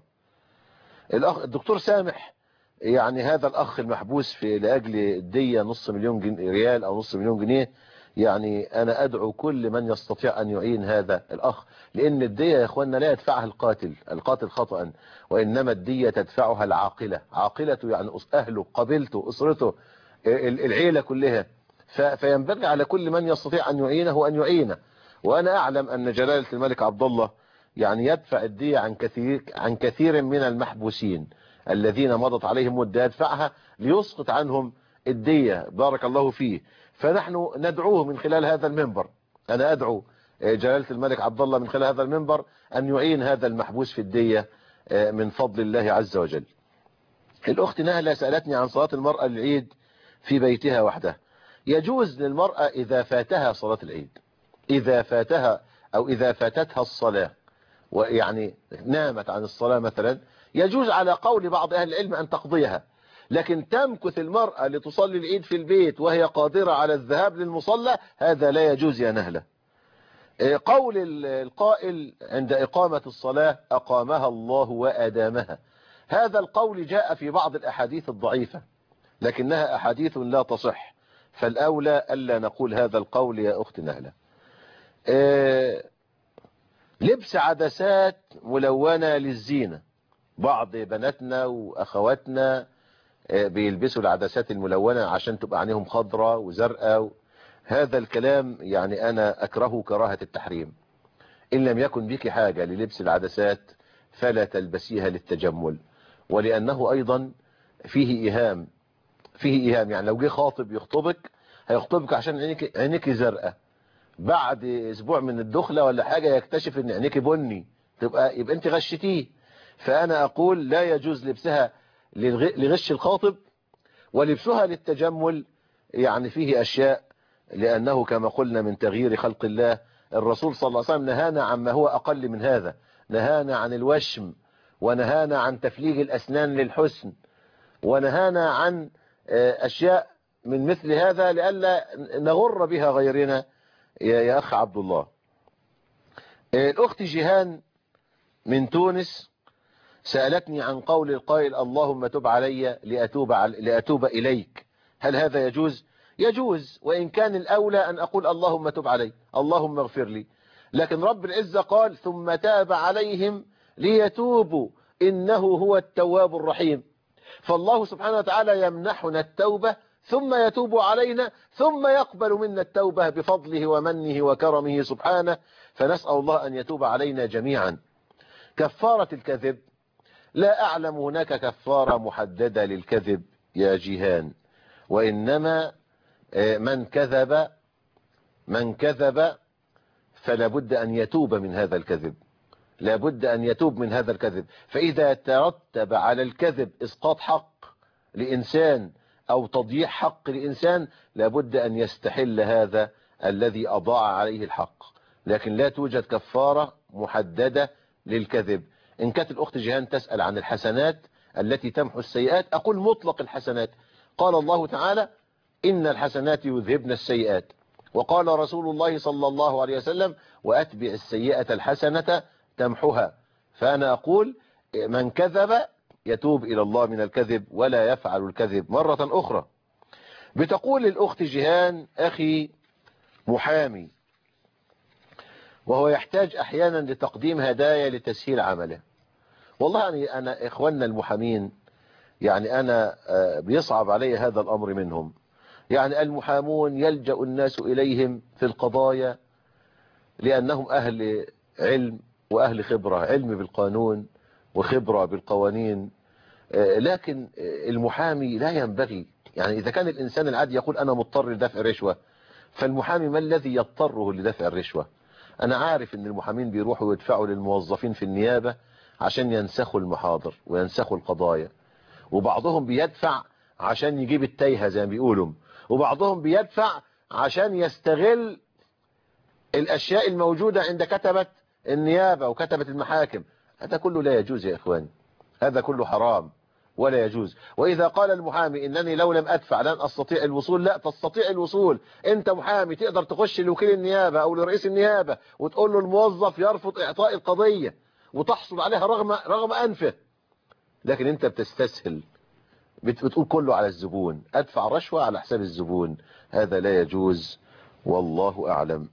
الأخ الدكتور سامح، يعني هذا الأخ المحبوس في لأجل الدية نص مليون ريال أو نص مليون جنيه، يعني أنا أدعو كل من يستطيع أن يعين هذا الأخ، لأن الدية يا إخواننا لا يدفعها القاتل القاتل خطأ، وإنما الدية تدفعها العاقلة. عاقلته يعني أهله، قبيلته، أسرته، العيلة كلها. فينبغي على كل من يستطيع أن يعينه أن يعينه. وأنا أعلم أن جلالة الملك عبد الله يعني يدفع الدية عن كثير عن كثير من المحبوسين الذين مضت عليهم مدة، يدفعها ليسقط عنهم الدية. بارك الله فيه. فنحن ندعوه من خلال هذا المنبر، أنا أدعو جلالة الملك عبد الله من خلال هذا المنبر أن يعين هذا المحبوس في الدية من فضل الله عز وجل. الأخت نهلة سألتني عن صلاة المرأة للعيد في بيتها وحدها. يجوز للمرأة إذا فاتها صلاة العيد، إذا فاتها أو إذا فاتتها الصلاة ويعني نامت عن الصلاة مثلا، يجوز على قول بعض أهل العلم أن تقضيها. لكن تمكث المرأة لتصلي العيد في البيت وهي قادرة على الذهاب للمصلى، هذا لا يجوز يا نهلة. قول القائل عند إقامة الصلاة أقامها الله وأدامها، هذا القول جاء في بعض الأحاديث الضعيفة، لكنها أحاديث لا تصح، فالأولى ألا نقول هذا القول يا أخت نهلة. لبس عدسات ملونة للزينة، بعض بناتنا وأخواتنا بيلبسوا العدسات الملونة عشان تبقى عينيهم خضراء وزرقاء. هذا الكلام يعني أنا أكره كراهة التحريم. إن لم يكن بك حاجة للبس العدسات فلا تلبسيها للتجمل، ولأنه أيضا فيه إيهام، فيه إيهام. يعني لو جه خاطب يخطبك هيخطبك عشان عينيك عينيك زرقاء، بعد أسبوع من الدخلة ولا حاجة يكتشف إن عينيك بني، تبقى يبقى أنت غشتيه. فأنا أقول لا يجوز لبسها لغش الخاطب، ولبسها للتجمل يعني فيه أشياء، لأنه كما قلنا من تغيير خلق الله. الرسول صلى الله عليه وسلم نهانا عما هو أقل من هذا، نهانا عن الوشم، ونهانا عن تفليج الأسنان للحسن، ونهانا عن أشياء من مثل هذا لئلا نغر بها غيرنا يا أخ عبد الله. الأخت جيهان من تونس سألتني عن قول القائل اللهم تب علي لأتوب, لأتوب إليك، هل هذا يجوز؟ يجوز، وإن كان الأولى أن أقول اللهم تب علي، اللهم اغفر لي، لكن رب العزة قال ثم تاب عليهم ليتوبوا إنه هو التواب الرحيم. فالله سبحانه وتعالى يمنحنا التوبة ثم يتوب علينا ثم يقبل منا التوبة بفضله ومنه وكرمه سبحانه. فنسأل الله أن يتوب علينا جميعا. كفارة الكذب، لا أعلم هناك كفارة محددة للكذب يا جيهان، وإنما من كذب من كذب فلا بد أن يتوب من هذا الكذب، لا بد أن يتوب من هذا الكذب. فإذا ترتب على الكذب إسقاط حق لإنسان أو تضييع حق لإنسان، لا بد أن يستحل هذا الذي أضاع عليه الحق. لكن لا توجد كفارة محددة للكذب. إن كانت الأخت جيهان تسأل عن الحسنات التي تمحو السيئات، أقول مطلق الحسنات، قال الله تعالى إن الحسنات يذهبن السيئات، وقال رسول الله صلى الله عليه وسلم وأتبع السيئة الحسنة تمحها. فأنا أقول من كذب يتوب إلى الله من الكذب ولا يفعل الكذب مرة أخرى. بتقول الأخت جيهان أخي محامي وهو يحتاج أحيانا لتقديم هدايا لتسهيل عمله. والله يعني أنا إخواننا المحامين يعني أنا بيصعب علي هذا الأمر منهم. يعني المحامون يلجأ الناس إليهم في القضايا لأنهم أهل علم وأهل خبرة، علم بالقانون وخبرة بالقوانين، لكن المحامي لا ينبغي. يعني إذا كان الإنسان العادي يقول أنا مضطر لدفع رشوة، فالمحامي ما الذي يضطره لدفع الرشوة؟ أنا عارف أن المحامين بيروحوا يدفعوا للموظفين في النيابة عشان ينسخوا المحاضر وينسخوا القضايا، وبعضهم بيدفع عشان يجيب التايهة زي ما بيقولوا، وبعضهم بيدفع عشان يستغل الأشياء الموجودة عند كتبة النيابة وكتبة المحاكم. هذا كله لا يجوز يا إخواني، هذا كله حرام ولا يجوز. وإذا قال المحامي إنني لو لم أدفع لن أستطيع الوصول، لا تستطيع الوصول. أنت محامي تقدر تخش لوكيل النيابة أو لرئيس النيابة وتقول له الموظف يرفض إعطاء القضية وتحصل عليها رغم رغم أنفه، لكن أنت بتستسهل، بتقول كله على الزبون، أدفع رشوة على حساب الزبون. هذا لا يجوز والله أعلم.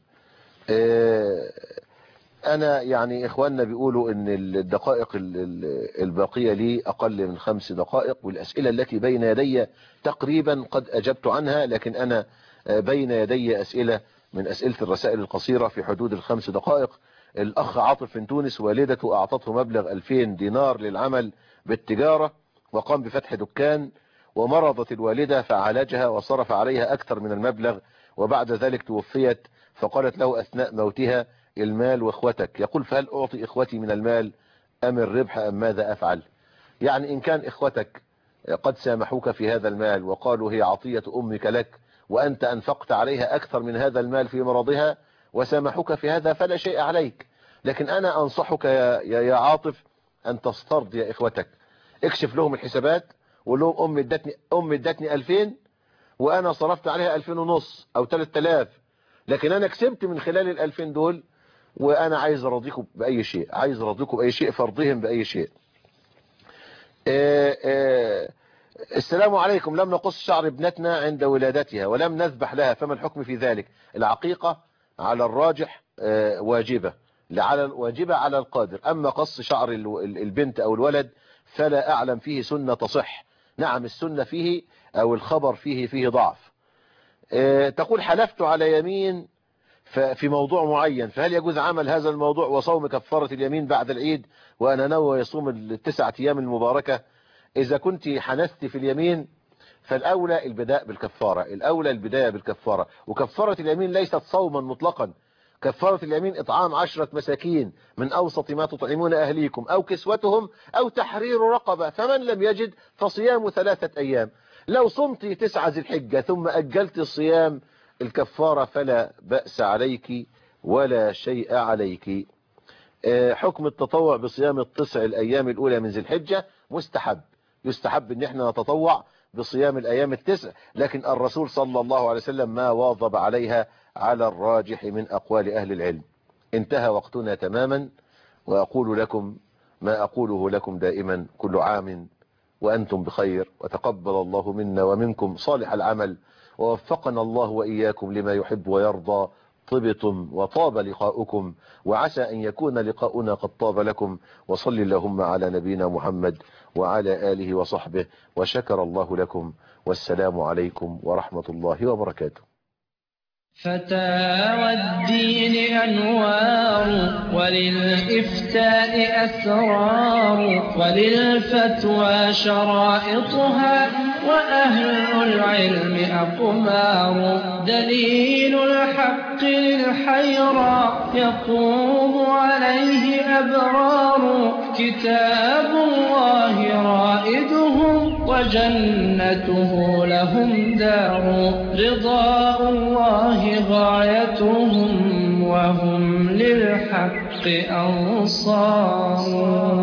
أنا يعني إخواننا بيقولوا إن الدقائق الباقية لي أقل من خمس دقائق، والأسئلة التي بين يدي تقريبا قد أجبت عنها، لكن أنا بين يدي أسئلة من أسئلة الرسائل القصيرة في حدود الخمس دقائق. الأخ عاطف من تونس والدته أعطته مبلغ ألفين دينار للعمل بالتجارة وقام بفتح دكان، ومرضت الوالدة فعالجها وصرف عليها أكثر من المبلغ، وبعد ذلك توفيت، فقالت له أثناء موتها المال واخوتك. يقول فهل أعطي إخوتي من المال أم الربح أم ماذا أفعل؟ يعني إن كان إخوتك قد سامحوك في هذا المال وقالوا هي عطية أمك لك وأنت أنفقت عليها أكثر من هذا المال في مرضها وسامحوك في هذا فلا شيء عليك. لكن أنا أنصحك يا, يا, يا عاطف أن تسترضي يا إخوتك، اكشف لهم الحسابات وقول لهم أمي ادتني أمي ادتني ألفين وأنا صرفت عليها ألفين ونص أو ثلاثة آلاف، لكن أنا كسبت من خلال الألفين دول وأنا عايز أرضيكم بأي شيء، عايز أرضيكم بأي شيء، فرضيهم بأي شيء. آآ آآ السلام عليكم، لم نقص شعر ابنتنا عند ولادتها ولم نذبح لها، فما الحكم في ذلك؟ العقيقة على الراجح واجبة، على واجبة على القادر، أما قص شعر البنت أو الولد فلا أعلم فيه سنة تصح. نعم السنة فيه أو الخبر فيه فيه ضعف. تقول حلفت على يمين في موضوع معين، فهل يجوز عمل هذا الموضوع وصوم كفارة اليمين بعد العيد وأنا ناوي يصوم التسعة أيام المباركة؟ إذا كنت حنثت في اليمين فالأولى البداء بالكفارة، الأولى البداية بالكفارة. وكفارة اليمين ليست صوما مطلقا، كفارة اليمين إطعام عشرة مساكين من أوسط ما تطعمون أهليكم أو كسوتهم أو تحرير رقبة، فمن لم يجد فصيام ثلاثة أيام. لو صمت تسعة ذي الحجة ثم أجلت الصيام الكفارة فلا بأس عليك ولا شيء عليك. حكم التطوع بصيام التسع الأيام الأولى من ذي الحجة مستحب، يستحب ان احنا نتطوع بصيام الأيام التسع، لكن الرسول صلى الله عليه وسلم ما واظب عليها على الراجح من أقوال أهل العلم. انتهى وقتنا تماما، وأقول لكم ما أقوله لكم دائما: كل عام وأنتم بخير، وتقبل الله منا ومنكم صالح العمل، ووفقنا الله وإياكم لما يحب ويرضى. طبتم وطاب لقاؤكم، وعسى أن يكون لقاؤنا قد طاب لكم. وصل اللهم على نبينا محمد وعلى آله وصحبه، وشكر الله لكم، والسلام عليكم ورحمة الله وبركاته. فتاوى الدين أنوار، وللإفتاء أسرار، وللفتوى شرائطها، وأهل العلم أقمار. دليل الحق للحيرى يقوم عليه أبرار. كتاب الله رائدهم، وجنته لهم دار. رضاء الله غايتهم، وهم للحق أنصار.